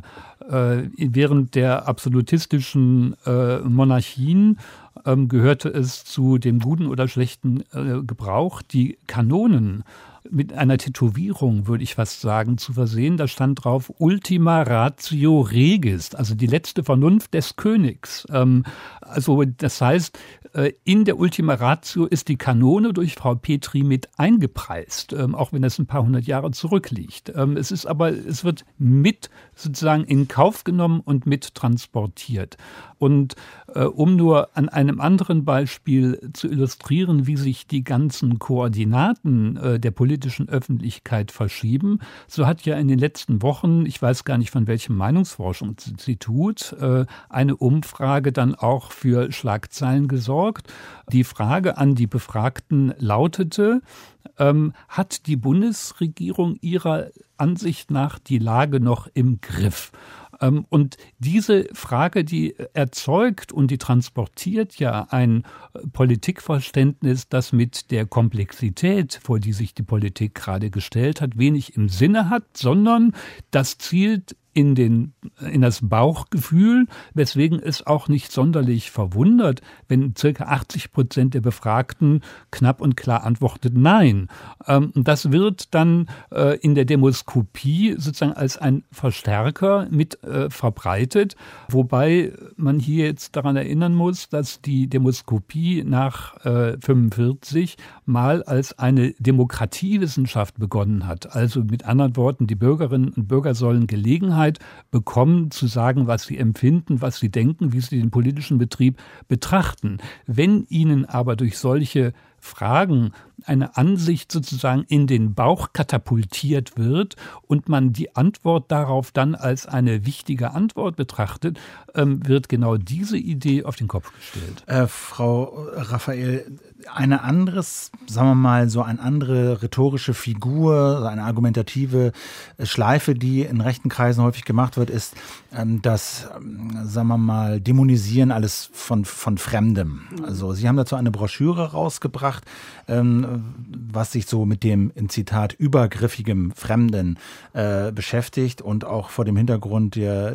Während der absolutistischen Monarchien gehörte es zu dem guten oder schlechten Gebrauch, die Kanonen mit einer Tätowierung, würde ich fast sagen, zu versehen. Da stand drauf Ultima Ratio Regis, also die letzte Vernunft des Königs. Also das heißt, in der Ultima Ratio ist die Kanone durch Frau Petry mit eingepreist, auch wenn das ein paar hundert Jahre zurückliegt. Es wird mit sozusagen in Kauf genommen und mit transportiert. Und um nur an einem anderen Beispiel zu illustrieren, wie sich die ganzen Koordinaten der politischen Öffentlichkeit verschieben, so hat ja in den letzten Wochen, ich weiß gar nicht von welchem Meinungsforschungsinstitut, eine Umfrage dann auch für Schlagzeilen gesorgt. Die Frage an die Befragten lautete, hat die Bundesregierung ihrer Ansicht nach die Lage noch im Griff? Und diese Frage, die erzeugt und die transportiert ja ein Politikverständnis, das mit der Komplexität, vor die sich die Politik gerade gestellt hat, wenig im Sinne hat, sondern das zielt in das Bauchgefühl, weswegen es auch nicht sonderlich verwundert, wenn ca. 80% der Befragten knapp und klar antwortet Nein. Das wird dann in der Demoskopie sozusagen als ein Verstärker mit verbreitet, wobei man hier jetzt daran erinnern muss, dass die Demoskopie nach 45 mal als eine Demokratiewissenschaft begonnen hat. Also mit anderen Worten, die Bürgerinnen und Bürger sollen Gelegenheit bekommen, zu sagen, was sie empfinden, was sie denken, wie sie den politischen Betrieb betrachten. Wenn ihnen aber durch solche Fragen eine Ansicht sozusagen in den Bauch katapultiert wird und man die Antwort darauf dann als eine wichtige Antwort betrachtet, wird genau diese Idee auf den Kopf gestellt. Frau Raphael, eine andere rhetorische Figur, eine argumentative Schleife, die in rechten Kreisen häufig gemacht wird, ist das, Dämonisieren alles von Fremdem. Also Sie haben dazu eine Broschüre rausgebracht, was sich so mit dem, in Zitat, übergriffigem Fremden beschäftigt und auch vor dem Hintergrund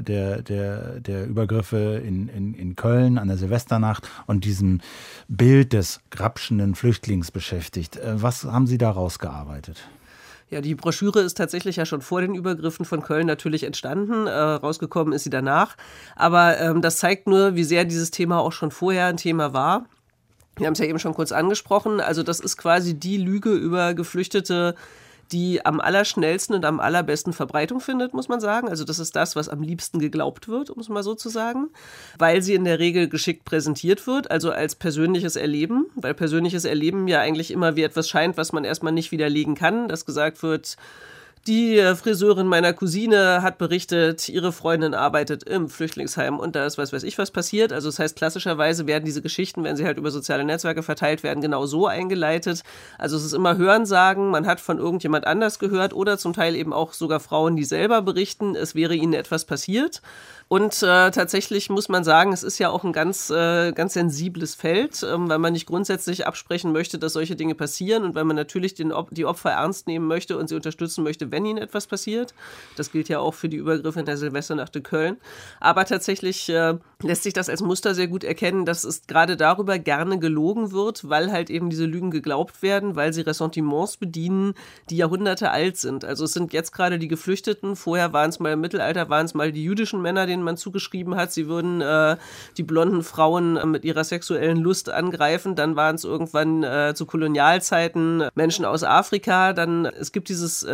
der Übergriffe in Köln an der Silvesternacht und diesem Bild des grapschenden Flüchtlings beschäftigt. Was haben Sie da rausgearbeitet? Ja, die Broschüre ist tatsächlich ja schon vor den Übergriffen von Köln natürlich entstanden. Rausgekommen ist sie danach. Aber das zeigt nur, wie sehr dieses Thema auch schon vorher ein Thema war. Wir haben es ja eben schon kurz angesprochen. Also das ist quasi die Lüge über Geflüchtete, die am allerschnellsten und am allerbesten Verbreitung findet, muss man sagen. Also das ist das, was am liebsten geglaubt wird, um es mal so zu sagen, weil sie in der Regel geschickt präsentiert wird, also als persönliches Erleben, weil persönliches Erleben ja eigentlich immer wie etwas scheint, was man erstmal nicht widerlegen kann, dass gesagt wird, die Friseurin meiner Cousine hat berichtet, ihre Freundin arbeitet im Flüchtlingsheim und da ist was weiß ich was passiert. Also das heißt, klassischerweise werden diese Geschichten, wenn sie halt über soziale Netzwerke verteilt werden, genau so eingeleitet. Also es ist immer Hörensagen, man hat von irgendjemand anders gehört oder zum Teil eben auch sogar Frauen, die selber berichten, es wäre ihnen etwas passiert. Und tatsächlich muss man sagen, es ist ja auch ein ganz sensibles Feld, weil man nicht grundsätzlich absprechen möchte, dass solche Dinge passieren und weil man natürlich die Opfer ernst nehmen möchte und sie unterstützen möchte, wenn ihnen etwas passiert. Das gilt ja auch für die Übergriffe in der Silvesternacht in Köln. Aber tatsächlich lässt sich das als Muster sehr gut erkennen, dass es gerade darüber gerne gelogen wird, weil halt eben diese Lügen geglaubt werden, weil sie Ressentiments bedienen, die Jahrhunderte alt sind. Also es sind jetzt gerade die Geflüchteten, vorher waren es mal im Mittelalter, waren es mal die jüdischen Männer, denen man zugeschrieben hat, sie würden die blonden Frauen mit ihrer sexuellen Lust angreifen. Dann waren es irgendwann zu Kolonialzeiten Menschen aus Afrika. Dann es gibt diese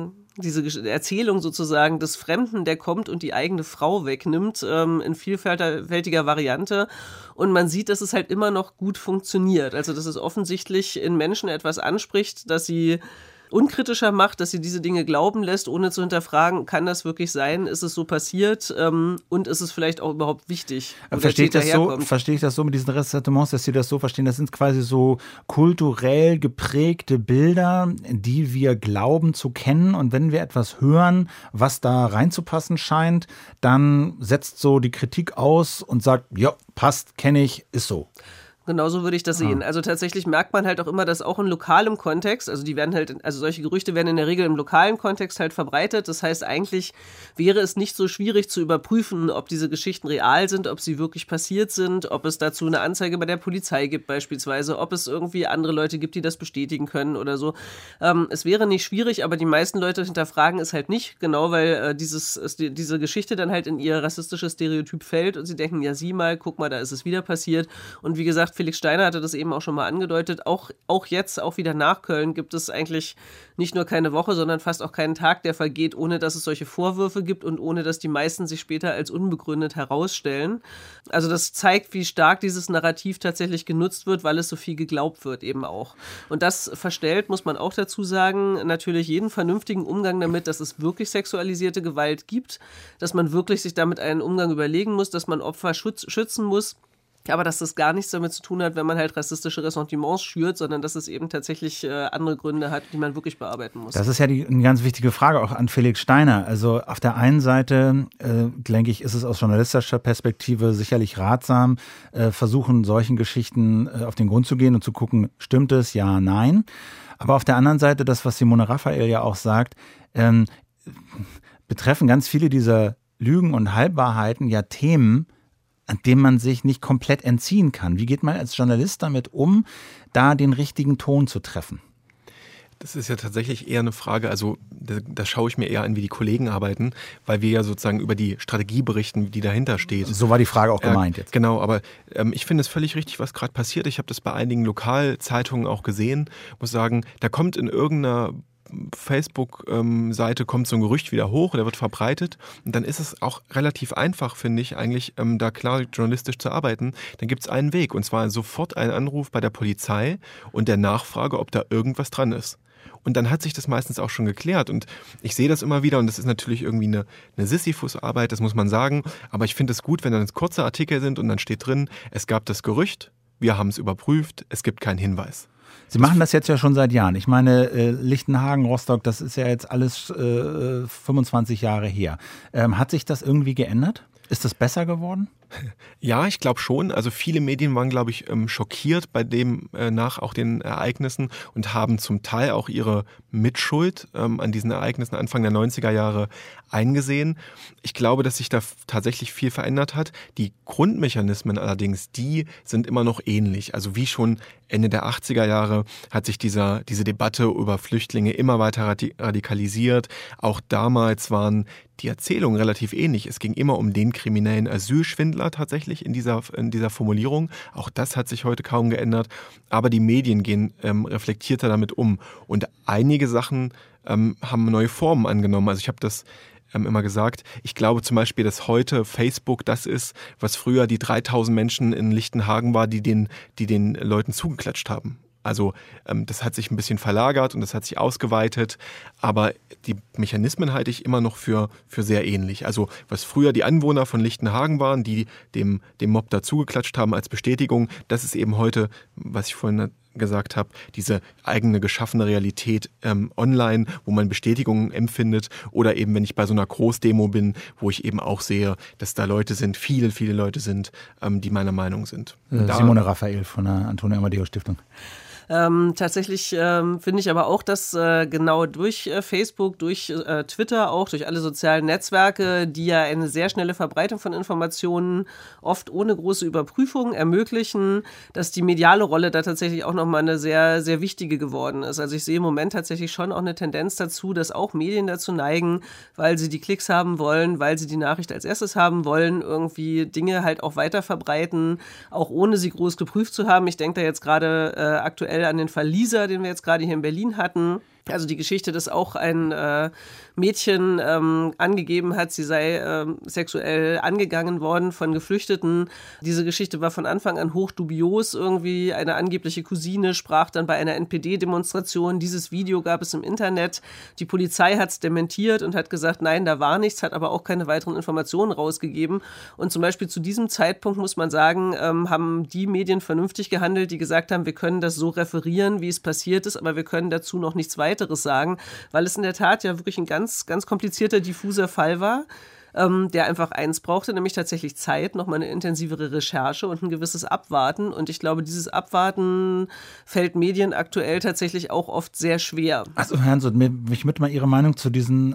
Erzählung sozusagen des Fremden, der kommt und die eigene Frau wegnimmt, in vielfältiger Variante. Und man sieht, dass es halt immer noch gut funktioniert. Also dass es offensichtlich in Menschen etwas anspricht, dass sie unkritischer macht, dass sie diese Dinge glauben lässt, ohne zu hinterfragen, kann das wirklich sein, ist es so passiert und ist es vielleicht auch überhaupt wichtig? Verstehe ich das so mit diesen Ressentiments, dass Sie das so verstehen, das sind quasi so kulturell geprägte Bilder, die wir glauben zu kennen und wenn wir etwas hören, was da reinzupassen scheint, dann setzt so die Kritik aus und sagt, ja, passt, kenne ich, ist so. Genauso würde ich das sehen. Also tatsächlich merkt man halt auch immer, dass auch in lokalem Kontext, also solche Gerüchte werden in der Regel im lokalen Kontext halt verbreitet. Das heißt, eigentlich wäre es nicht so schwierig zu überprüfen, ob diese Geschichten real sind, ob sie wirklich passiert sind, ob es dazu eine Anzeige bei der Polizei gibt beispielsweise, ob es irgendwie andere Leute gibt, die das bestätigen können oder so. Es wäre nicht schwierig, aber die meisten Leute hinterfragen es halt nicht, genau weil diese Geschichte dann halt in ihr rassistisches Stereotyp fällt und sie denken, ja sieh mal, guck mal, da ist es wieder passiert. Und wie gesagt, Felix Steiner hatte das eben auch schon mal angedeutet. Auch jetzt, auch wieder nach Köln, gibt es eigentlich nicht nur keine Woche, sondern fast auch keinen Tag, der vergeht, ohne dass es solche Vorwürfe gibt und ohne dass die meisten sich später als unbegründet herausstellen. Also das zeigt, wie stark dieses Narrativ tatsächlich genutzt wird, weil es so viel geglaubt wird eben auch. Und das verstellt, muss man auch dazu sagen, natürlich jeden vernünftigen Umgang damit, dass es wirklich sexualisierte Gewalt gibt, dass man wirklich sich damit einen Umgang überlegen muss, dass man Opfer schützen muss. Aber dass das gar nichts damit zu tun hat, wenn man halt rassistische Ressentiments schürt, sondern dass es eben tatsächlich andere Gründe hat, die man wirklich bearbeiten muss. Das ist ja eine ganz wichtige Frage auch an Felix Steiner. Also auf der einen Seite, denke ich, ist es aus journalistischer Perspektive sicherlich ratsam, versuchen, solchen Geschichten auf den Grund zu gehen und zu gucken, stimmt es, ja, nein. Aber auf der anderen Seite, das, was Simone Raphael ja auch sagt, betreffen ganz viele dieser Lügen und Halbwahrheiten ja Themen, an denen man sich nicht komplett entziehen kann. Wie geht man als Journalist damit um, da den richtigen Ton zu treffen? Das ist ja tatsächlich eher eine Frage, also da schaue ich mir eher an, wie die Kollegen arbeiten, weil wir ja sozusagen über die Strategie berichten, die dahinter steht. So war die Frage auch gemeint jetzt. Genau, aber ich finde es völlig richtig, was gerade passiert. Ich habe das bei einigen Lokalzeitungen auch gesehen, muss sagen, da kommt in irgendeiner Facebook-Seite kommt so ein Gerücht wieder hoch, der wird verbreitet und dann ist es auch relativ einfach, finde ich, eigentlich da klar journalistisch zu arbeiten. Dann gibt es einen Weg und zwar sofort einen Anruf bei der Polizei und der Nachfrage, ob da irgendwas dran ist. Und dann hat sich das meistens auch schon geklärt und ich sehe das immer wieder und das ist natürlich irgendwie eine Sisyphus-Arbeit, das muss man sagen, aber ich finde es gut, wenn dann kurze Artikel sind und dann steht drin, es gab das Gerücht, wir haben es überprüft, es gibt keinen Hinweis. Sie machen das jetzt ja schon seit Jahren. Ich meine, Lichtenhagen, Rostock, das ist ja jetzt alles 25 Jahre her. Hat sich das irgendwie geändert? Ist das besser geworden? Ja, ich glaube schon. Also viele Medien waren, glaube ich, schockiert bei dem nach auch den Ereignissen und haben zum Teil auch ihre Mitschuld an diesen Ereignissen Anfang der 90er Jahre eingesehen. Ich glaube, dass sich da tatsächlich viel verändert hat. Die Grundmechanismen allerdings, die sind immer noch ähnlich. Also wie schon Ende der 80er Jahre hat sich diese Debatte über Flüchtlinge immer weiter radikalisiert. Auch damals waren die Erzählungen relativ ähnlich. Es ging immer um den kriminellen Asylschwindler tatsächlich in dieser Formulierung. Auch das hat sich heute kaum geändert. Aber die Medien gehen reflektierter damit um. Und einige Sachen haben neue Formen angenommen. Also ich habe das immer gesagt. Ich glaube zum Beispiel, dass heute Facebook das ist, was früher die 3000 Menschen in Lichtenhagen war, die den Leuten zugeklatscht haben. Also das hat sich ein bisschen verlagert und das hat sich ausgeweitet, aber die Mechanismen halte ich immer noch für sehr ähnlich. Also was früher die Anwohner von Lichtenhagen waren, die dem Mob dazugeklatscht haben als Bestätigung, das ist eben heute, was ich vorhin gesagt habe, diese eigene geschaffene Realität online, wo man Bestätigungen empfindet oder eben, wenn ich bei so einer Großdemo bin, wo ich eben auch sehe, dass da Leute sind, viele, viele Leute sind, die meiner Meinung sind. Simone Raphael von der Antonio Amadeo Stiftung. Tatsächlich finde ich aber auch, dass genau durch Facebook, durch Twitter, auch durch alle sozialen Netzwerke, die ja eine sehr schnelle Verbreitung von Informationen oft ohne große Überprüfung ermöglichen, dass die mediale Rolle da tatsächlich auch nochmal eine sehr, sehr wichtige geworden ist. Also ich sehe im Moment tatsächlich schon auch eine Tendenz dazu, dass auch Medien dazu neigen, weil sie die Klicks haben wollen, weil sie die Nachricht als erstes haben wollen, irgendwie Dinge halt auch weiter verbreiten, auch ohne sie groß geprüft zu haben. Ich denke da jetzt gerade aktuell an den Fall Lisa, den wir jetzt gerade hier in Berlin hatten. Also die Geschichte, dass auch ein Mädchen angegeben hat, sie sei sexuell angegangen worden von Geflüchteten. Diese Geschichte war von Anfang an hoch dubios irgendwie. Eine angebliche Cousine sprach dann bei einer NPD-Demonstration. Dieses Video gab es im Internet. Die Polizei hat es dementiert und hat gesagt, nein, da war nichts, hat aber auch keine weiteren Informationen rausgegeben. Und zum Beispiel zu diesem Zeitpunkt, muss man sagen, haben die Medien vernünftig gehandelt, die gesagt haben, wir können das so referieren, wie es passiert ist, aber wir können dazu noch nichts weiteres sagen, weil es in der Tat ja wirklich ein ganz, ganz komplizierter, diffuser Fall war, der einfach eins brauchte, nämlich tatsächlich Zeit, nochmal eine intensivere Recherche und ein gewisses Abwarten. Und ich glaube, dieses Abwarten fällt Medien aktuell tatsächlich auch oft sehr schwer. Also Herrn Soth, mich würde mal Ihre Meinung zu dieser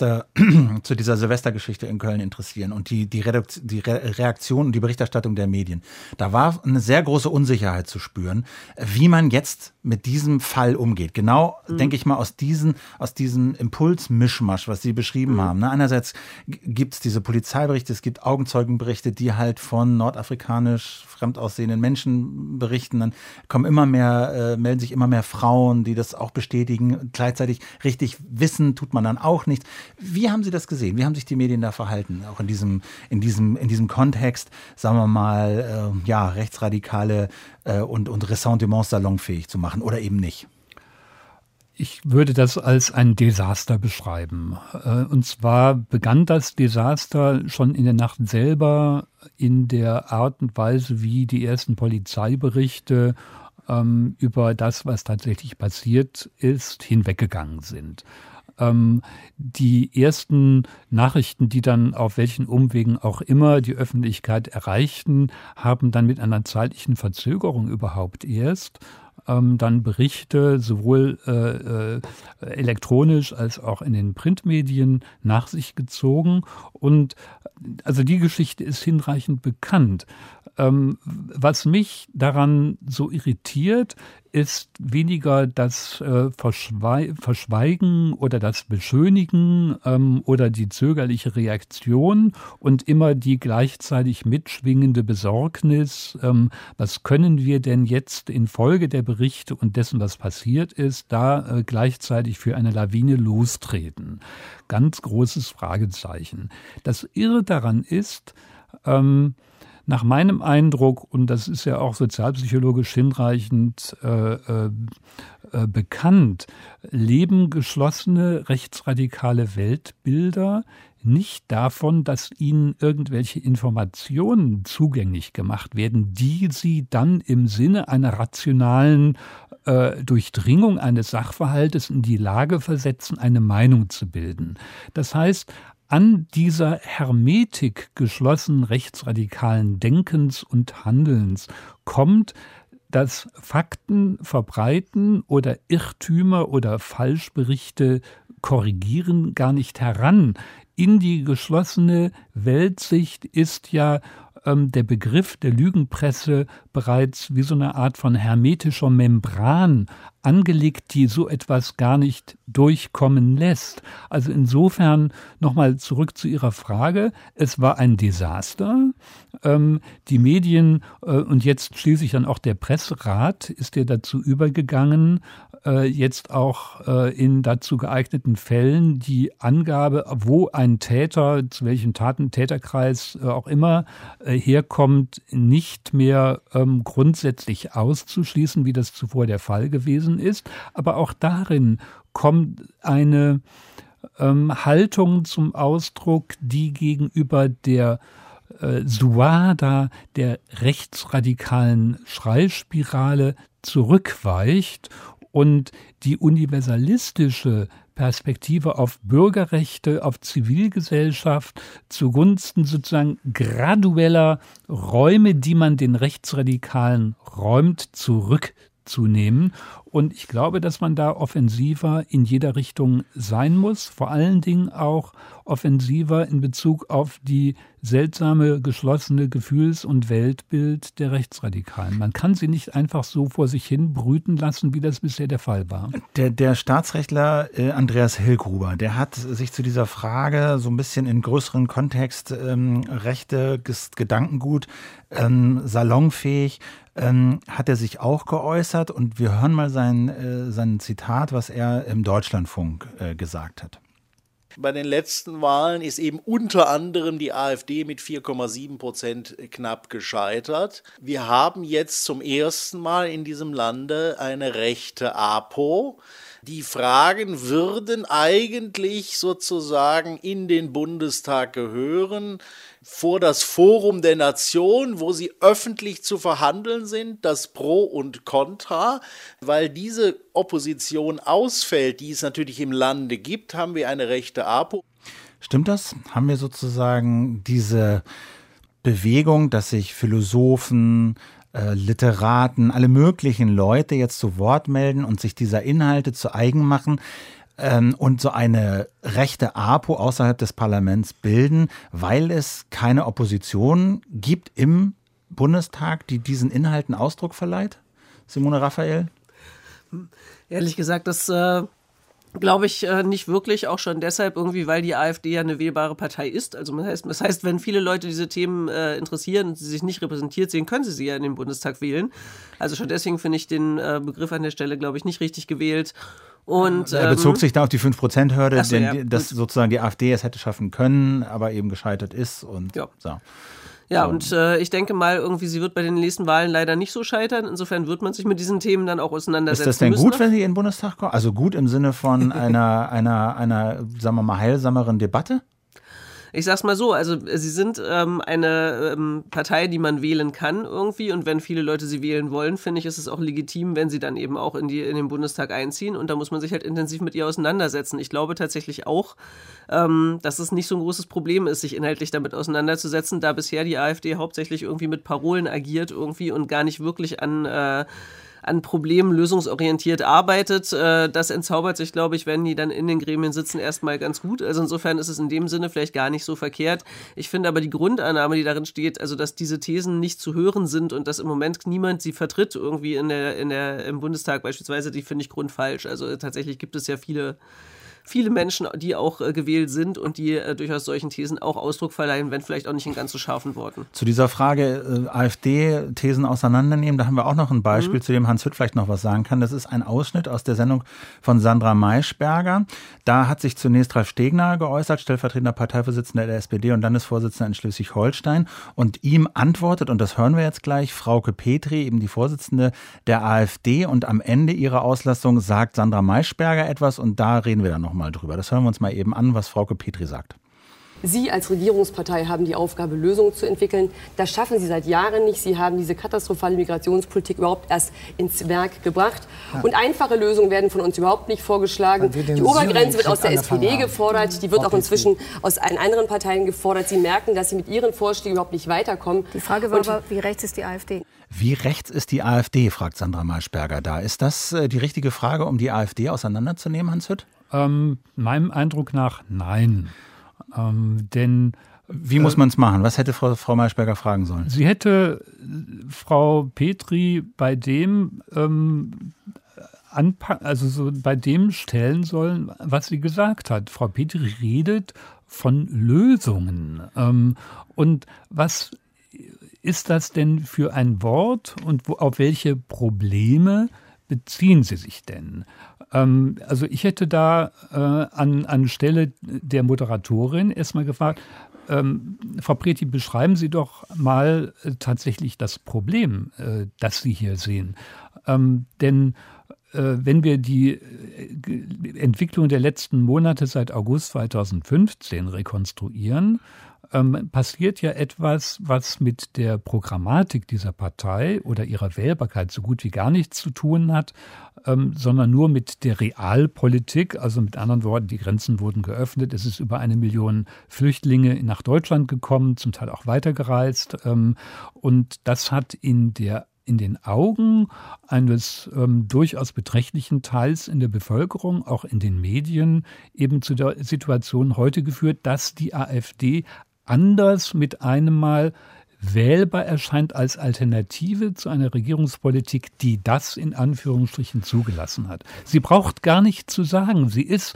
Silvestergeschichte in Köln interessieren und die Reaktion und die Berichterstattung der Medien. Da war eine sehr große Unsicherheit zu spüren, wie man jetzt mit diesem Fall umgeht. Genau, denke ich mal, aus diesem Impulsmischmasch, was Sie beschrieben haben. Ne? Einerseits gibt es diese Polizeiberichte, es gibt Augenzeugenberichte, die halt von nordafrikanisch fremd aussehenden Menschen berichten. Dann melden sich immer mehr Frauen, die das auch bestätigen. Gleichzeitig richtig wissen tut man dann auch nichts. Wie haben Sie das gesehen? Wie haben sich die Medien da verhalten? Auch in diesem Kontext, sagen wir mal, rechtsradikale und Ressentiments salonfähig zu machen oder eben nicht? Ich würde das als ein Desaster beschreiben. Und zwar begann das Desaster schon in der Nacht selber in der Art und Weise, wie die ersten Polizeiberichte über das, was tatsächlich passiert ist, hinweggegangen sind. Die ersten Nachrichten, die dann auf welchen Umwegen auch immer die Öffentlichkeit erreichten, haben dann mit einer zeitlichen Verzögerung überhaupt erst dann Berichte sowohl elektronisch als auch in den Printmedien nach sich gezogen. Und also die Geschichte ist hinreichend bekannt. Was mich daran so irritiert, ist weniger das Verschweigen oder das Beschönigen oder die zögerliche Reaktion und immer die gleichzeitig mitschwingende Besorgnis, was können wir denn jetzt infolge der Berichte und dessen, was passiert ist, da gleichzeitig für eine Lawine lostreten. Ganz großes Fragezeichen. Das Irre daran ist, nach meinem Eindruck, und das ist ja auch sozialpsychologisch hinreichend bekannt, leben geschlossene rechtsradikale Weltbilder nicht davon, dass ihnen irgendwelche Informationen zugänglich gemacht werden, die sie dann im Sinne einer rationalen Durchdringung eines Sachverhaltes in die Lage versetzen, eine Meinung zu bilden. Das heißt, an dieser Hermetik geschlossenen rechtsradikalen Denkens und Handelns kommt das Fakten verbreiten oder Irrtümer oder Falschberichte korrigieren gar nicht heran. In die geschlossene Weltsicht ist ja der Begriff der Lügenpresse bereits wie so eine Art von hermetischer Membran angelegt, die so etwas gar nicht durchkommen lässt. Also insofern nochmal zurück zu Ihrer Frage. Es war ein Desaster. Die Medien und jetzt schließlich dann auch der Presserat ist ja dazu übergegangen, jetzt auch in dazu geeigneten Fällen die Angabe, wo ein Täter, zu welchem Täterkreis auch immer herkommt, nicht mehr grundsätzlich auszuschließen, wie das zuvor der Fall gewesen ist. Aber auch darin kommt eine Haltung zum Ausdruck, die gegenüber der Suada der rechtsradikalen Schreispirale zurückweicht und die universalistische Perspektive auf Bürgerrechte, auf Zivilgesellschaft zugunsten sozusagen gradueller Räume, die man den Rechtsradikalen räumt, zurückzunehmen. Und ich glaube, dass man da offensiver in jeder Richtung sein muss, vor allen Dingen auch offensiver in Bezug auf die seltsame, geschlossene Gefühls- und Weltbild der Rechtsradikalen. Man kann sie nicht einfach so vor sich hin brüten lassen, wie das bisher der Fall war. Der Staatsrechtler Andreas Hilgruber, der hat sich zu dieser Frage so ein bisschen in größeren Kontext rechtes Gedankengut, salonfähig, hat er sich auch geäußert. Und wir hören mal sein Zitat, was er im Deutschlandfunk gesagt hat. Bei den letzten Wahlen ist eben unter anderem die AfD mit 4,7% knapp gescheitert. Wir haben jetzt zum ersten Mal in diesem Lande eine rechte APO. Die Fragen würden eigentlich sozusagen in den Bundestag gehören, vor das Forum der Nation, wo sie öffentlich zu verhandeln sind, das Pro und Contra. Weil diese Opposition ausfällt, die es natürlich im Lande gibt, haben wir eine rechte APO. Stimmt das? Haben wir sozusagen diese Bewegung, dass sich Philosophen, Literaten, alle möglichen Leute jetzt zu Wort melden und sich dieser Inhalte zu eigen machen und so eine rechte APO außerhalb des Parlaments bilden, weil es keine Opposition gibt im Bundestag, die diesen Inhalten Ausdruck verleiht? Simone Raphael? Ehrlich gesagt, das glaube ich nicht wirklich, auch schon deshalb irgendwie, weil die AfD ja eine wählbare Partei ist. Also das heißt, wenn viele Leute diese Themen interessieren und sie sich nicht repräsentiert sehen, können sie ja in den Bundestag wählen. Also schon deswegen finde ich den Begriff an der Stelle, glaube ich, nicht richtig gewählt. Und, er bezog sich da auf die 5%-Hürde, so, ja, dass sozusagen die AfD es hätte schaffen können, aber eben gescheitert ist. Und ja. So. Ja, und ich denke mal, irgendwie, sie wird bei den nächsten Wahlen leider nicht so scheitern. Insofern wird man sich mit diesen Themen dann auch auseinandersetzen müssen. Ist das denn gut, wenn sie in den Bundestag kommen? Also gut im Sinne von einer, sagen wir mal, heilsameren Debatte? Ich sag's mal so, also sie sind eine Partei, die man wählen kann irgendwie, und wenn viele Leute sie wählen wollen, finde ich, ist es auch legitim, wenn sie dann eben auch in den Bundestag einziehen, und da muss man sich halt intensiv mit ihr auseinandersetzen. Ich glaube tatsächlich auch, dass es nicht so ein großes Problem ist, sich inhaltlich damit auseinanderzusetzen, da bisher die AfD hauptsächlich irgendwie mit Parolen agiert irgendwie und gar nicht wirklich an an Problemen lösungsorientiert arbeitet. Das entzaubert sich, glaube ich, wenn die dann in den Gremien sitzen, erstmal ganz gut. Also insofern ist es in dem Sinne vielleicht gar nicht so verkehrt. Ich finde aber die Grundannahme, die darin steht, also dass diese Thesen nicht zu hören sind und dass im Moment niemand sie vertritt, irgendwie im Bundestag beispielsweise, die finde ich grundfalsch. Also tatsächlich gibt es ja viele Menschen, die auch gewählt sind und die durchaus solchen Thesen auch Ausdruck verleihen, wenn vielleicht auch nicht in ganz so scharfen Worten. Zu dieser Frage AfD-Thesen auseinandernehmen, da haben wir auch noch ein Beispiel, zu dem Hans Hütt vielleicht noch was sagen kann. Das ist ein Ausschnitt aus der Sendung von Sandra Maischberger. Da hat sich zunächst Ralf Stegner geäußert, stellvertretender Parteivorsitzender der SPD und Landesvorsitzender in Schleswig-Holstein. Und ihm antwortet, und das hören wir jetzt gleich, Frauke Petri, eben die Vorsitzende der AfD. Und am Ende ihrer Auslassung sagt Sandra Maischberger etwas und da reden wir dann noch mal drüber. Das hören wir uns mal eben an, was Frauke Petri sagt. Sie als Regierungspartei haben die Aufgabe, Lösungen zu entwickeln. Das schaffen Sie seit Jahren nicht. Sie haben diese katastrophale Migrationspolitik überhaupt erst ins Werk gebracht. Ja. Und einfache Lösungen werden von uns überhaupt nicht vorgeschlagen. Die Obergrenze wird aus der SPD gefordert. Die wird auch inzwischen aus allen anderen Parteien gefordert. Sie merken, dass Sie mit Ihren Vorschlägen überhaupt nicht weiterkommen. Die Frage war aber, wie rechts ist die AfD? Wie rechts ist die AfD, fragt Sandra Maischberger da. Ist das die richtige Frage, um die AfD auseinanderzunehmen, Hans Hütt? Meinem Eindruck nach nein. Denn wie muss man es machen? Was hätte Frau Maischberger fragen sollen? Sie hätte Frau Petri bei dem bei dem stellen sollen, was sie gesagt hat. Frau Petri redet von Lösungen. Und was ist das denn für ein Wort und auf welche Probleme beziehen Sie sich denn? Also ich hätte da an Stelle der Moderatorin erstmal gefragt, Frau Petri, beschreiben Sie doch mal tatsächlich das Problem, das Sie hier sehen. Denn wenn wir die Entwicklung der letzten Monate seit August 2015 rekonstruieren, passiert ja etwas, was mit der Programmatik dieser Partei oder ihrer Wählbarkeit so gut wie gar nichts zu tun hat, sondern nur mit der Realpolitik. Also mit anderen Worten, die Grenzen wurden geöffnet. Es ist über 1 Million Flüchtlinge nach Deutschland gekommen, zum Teil auch weitergereist. Und das hat in den Augen eines durchaus beträchtlichen Teils in der Bevölkerung, auch in den Medien, eben zu der Situation heute geführt, dass die AfD anders mit einem Mal wählbar erscheint als Alternative zu einer Regierungspolitik, die das in Anführungsstrichen zugelassen hat. Sie braucht gar nicht zu sagen. Sie ist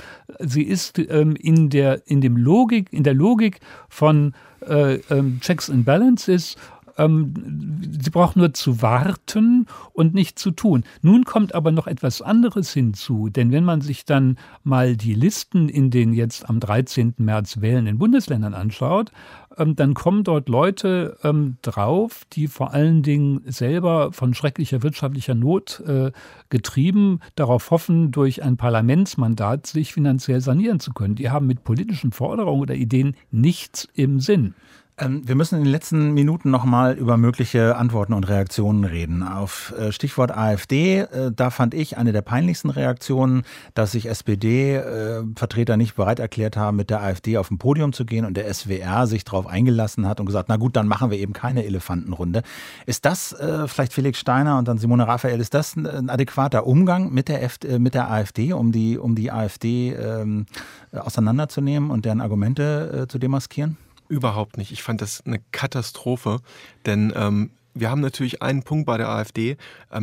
in der Logik von Checks and Balances. Sie braucht nur zu warten und nicht zu tun. Nun kommt aber noch etwas anderes hinzu, denn wenn man sich dann mal die Listen in den jetzt am 13. März wählenden Bundesländern anschaut, dann kommen dort Leute drauf, die vor allen Dingen selber von schrecklicher wirtschaftlicher Not getrieben darauf hoffen, durch ein Parlamentsmandat sich finanziell sanieren zu können. Die haben mit politischen Forderungen oder Ideen nichts im Sinn. Wir müssen in den letzten Minuten noch mal über mögliche Antworten und Reaktionen reden. Auf Stichwort AfD, da fand ich eine der peinlichsten Reaktionen, dass sich SPD-Vertreter nicht bereit erklärt haben, mit der AfD auf ein Podium zu gehen und der SWR sich darauf eingelassen hat und gesagt, na gut, dann machen wir eben keine Elefantenrunde. Ist das vielleicht Felix Steiner und dann Simone Raphael, ist das ein adäquater Umgang mit der AfD, um die AfD auseinanderzunehmen und deren Argumente zu demaskieren? Überhaupt nicht. Ich fand das eine Katastrophe, denn wir haben natürlich einen Punkt bei der AfD.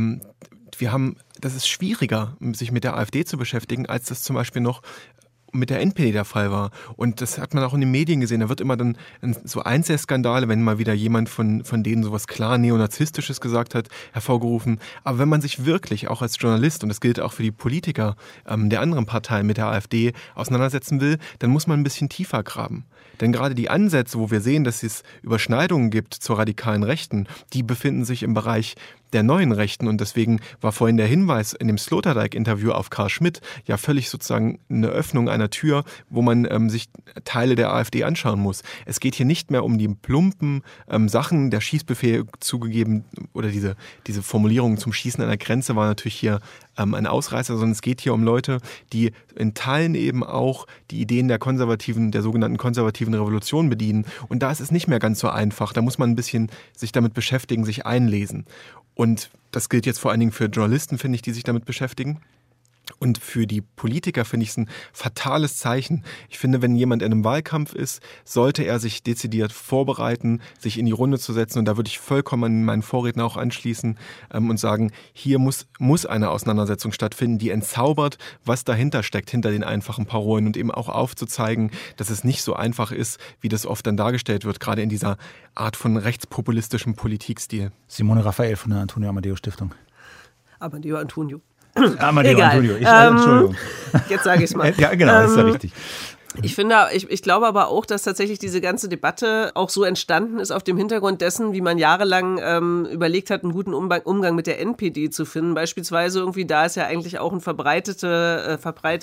Das ist schwieriger, sich mit der AfD zu beschäftigen, als das zum Beispiel noch mit der NPD der Fall war. Und das hat man auch in den Medien gesehen. Da wird immer dann so Einzelskandale, wenn mal wieder jemand von denen sowas klar Neonazistisches gesagt hat, hervorgerufen. Aber wenn man sich wirklich auch als Journalist, und das gilt auch für die Politiker der anderen Parteien mit der AfD, auseinandersetzen will, dann muss man ein bisschen tiefer graben. Denn gerade die Ansätze, wo wir sehen, dass es Überschneidungen gibt zur radikalen Rechten, die befinden sich im Bereich der neuen Rechten. Und deswegen war vorhin der Hinweis in dem Sloterdijk-Interview auf Karl Schmidt ja völlig sozusagen eine Öffnung einer Tür, wo man sich Teile der AfD anschauen muss. Es geht hier nicht mehr um die plumpen Sachen, der Schießbefehl zugegeben oder diese Formulierung zum Schießen an der Grenze war natürlich hier ein Ausreißer, sondern es geht hier um Leute, die in Teilen eben auch die Ideen der sogenannten konservativen Revolution bedienen. Und da ist es nicht mehr ganz so einfach. Da muss man ein bisschen sich damit beschäftigen, sich einlesen. Und das gilt jetzt vor allen Dingen für Journalisten, finde ich, die sich damit beschäftigen. Und für die Politiker finde ich es ein fatales Zeichen. Ich finde, wenn jemand in einem Wahlkampf ist, sollte er sich dezidiert vorbereiten, sich in die Runde zu setzen. Und da würde ich vollkommen an meinen Vorredner auch anschließen und sagen, hier muss eine Auseinandersetzung stattfinden, die entzaubert, was dahinter steckt, hinter den einfachen Parolen und eben auch aufzuzeigen, dass es nicht so einfach ist, wie das oft dann dargestellt wird, gerade in dieser Art von rechtspopulistischem Politikstil. Simone Raphael von der Antonio Amadeo Stiftung. Amadeo Antonio. Amadeo Egal. Antonio. Entschuldigung. Jetzt sage ich es mal. Ja, genau, das ist ja richtig. Ich glaube aber auch, dass tatsächlich diese ganze Debatte auch so entstanden ist auf dem Hintergrund dessen, wie man jahrelang überlegt hat, einen guten Umgang mit der NPD zu finden. Beispielsweise irgendwie, da ist ja eigentlich auch ein verbreiteter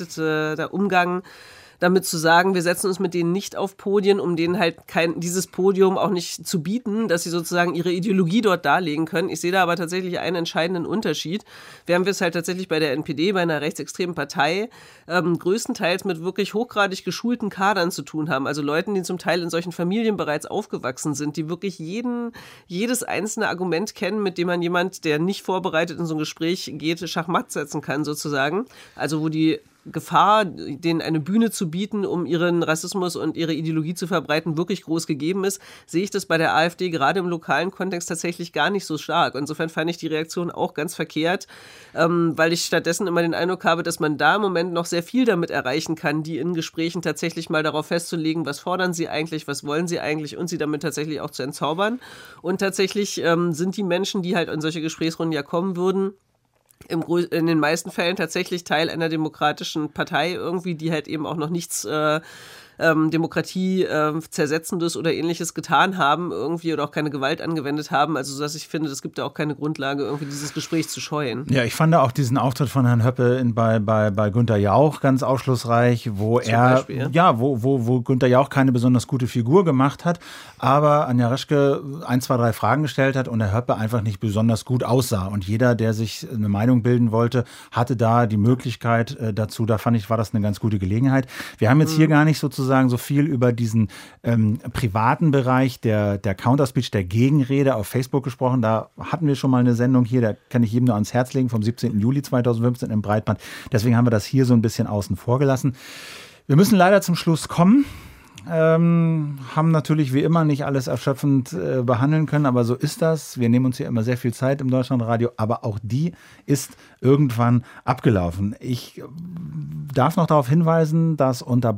Umgang damit zu sagen, wir setzen uns mit denen nicht auf Podien, um denen halt dieses Podium auch nicht zu bieten, dass sie sozusagen ihre Ideologie dort darlegen können. Ich sehe da aber tatsächlich einen entscheidenden Unterschied. Während wir es halt tatsächlich bei der NPD, bei einer rechtsextremen Partei, größtenteils mit wirklich hochgradig geschulten Kadern zu tun haben. Also Leuten, die zum Teil in solchen Familien bereits aufgewachsen sind, die wirklich jedes einzelne Argument kennen, mit dem man jemand, der nicht vorbereitet in so ein Gespräch geht, Schachmatt setzen kann sozusagen. Also wo die Gefahr, denen eine Bühne zu bieten, um ihren Rassismus und ihre Ideologie zu verbreiten, wirklich groß gegeben ist, sehe ich das bei der AfD gerade im lokalen Kontext tatsächlich gar nicht so stark. Insofern fand ich die Reaktion auch ganz verkehrt, weil ich stattdessen immer den Eindruck habe, dass man da im Moment noch sehr viel damit erreichen kann, die in Gesprächen tatsächlich mal darauf festzulegen, was fordern sie eigentlich, was wollen sie eigentlich und sie damit tatsächlich auch zu entzaubern. Und tatsächlich sind die Menschen, die halt in solche Gesprächsrunden ja kommen würden, in den meisten Fällen tatsächlich Teil einer demokratischen Partei irgendwie, die halt eben auch noch nichts Demokratie Zersetzendes oder Ähnliches getan haben irgendwie oder auch keine Gewalt angewendet haben. Also dass ich finde, es gibt da auch keine Grundlage, irgendwie dieses Gespräch zu scheuen. Ja, ich fand auch diesen Auftritt von Herrn Höppe bei Günther Jauch ganz aufschlussreich, wo wo Günther Jauch keine besonders gute Figur gemacht hat, aber Anja Reschke 1, 2, 3 Fragen gestellt hat und Herr Höppe einfach nicht besonders gut aussah. Und jeder, der sich eine Meinung bilden wollte, hatte da die Möglichkeit dazu. Da fand ich, war das eine ganz gute Gelegenheit. Wir haben jetzt hier gar nicht sozusagen so viel über diesen privaten Bereich der Counterspeech, der Gegenrede auf Facebook gesprochen. Da hatten wir schon mal eine Sendung hier, da kann ich jedem nur ans Herz legen, vom 17. Juli 2015 im Breitband. Deswegen haben wir das hier so ein bisschen außen vor gelassen. Wir müssen leider zum Schluss kommen. Haben natürlich wie immer nicht alles erschöpfend behandeln können, aber so ist das. Wir nehmen uns hier immer sehr viel Zeit im Deutschlandradio, aber auch die ist irgendwann abgelaufen. Ich darf noch darauf hinweisen, dass unter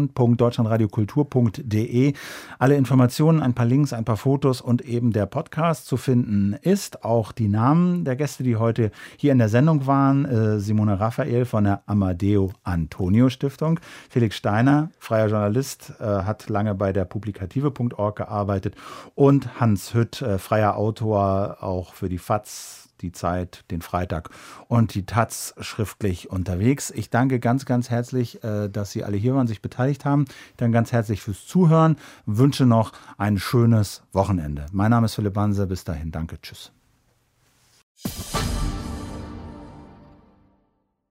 breitband.deutschlandradiokultur.de alle Informationen, ein paar Links, ein paar Fotos und eben der Podcast zu finden ist. Auch die Namen der Gäste, die heute hier in der Sendung waren. Simone Raphael von der Amadeo Antonio Stiftung, Felix Steiner, freier Journalist, hat lange bei der publikative.org gearbeitet und Hans Hütt, freier Autor, auch für die FAZ, die Zeit, den Freitag und die Taz schriftlich unterwegs. Ich danke ganz, ganz herzlich, dass Sie alle hier waren, sich beteiligt haben. Ich danke ganz herzlich fürs Zuhören, wünsche noch ein schönes Wochenende. Mein Name ist Philipp Banse, bis dahin, danke, tschüss.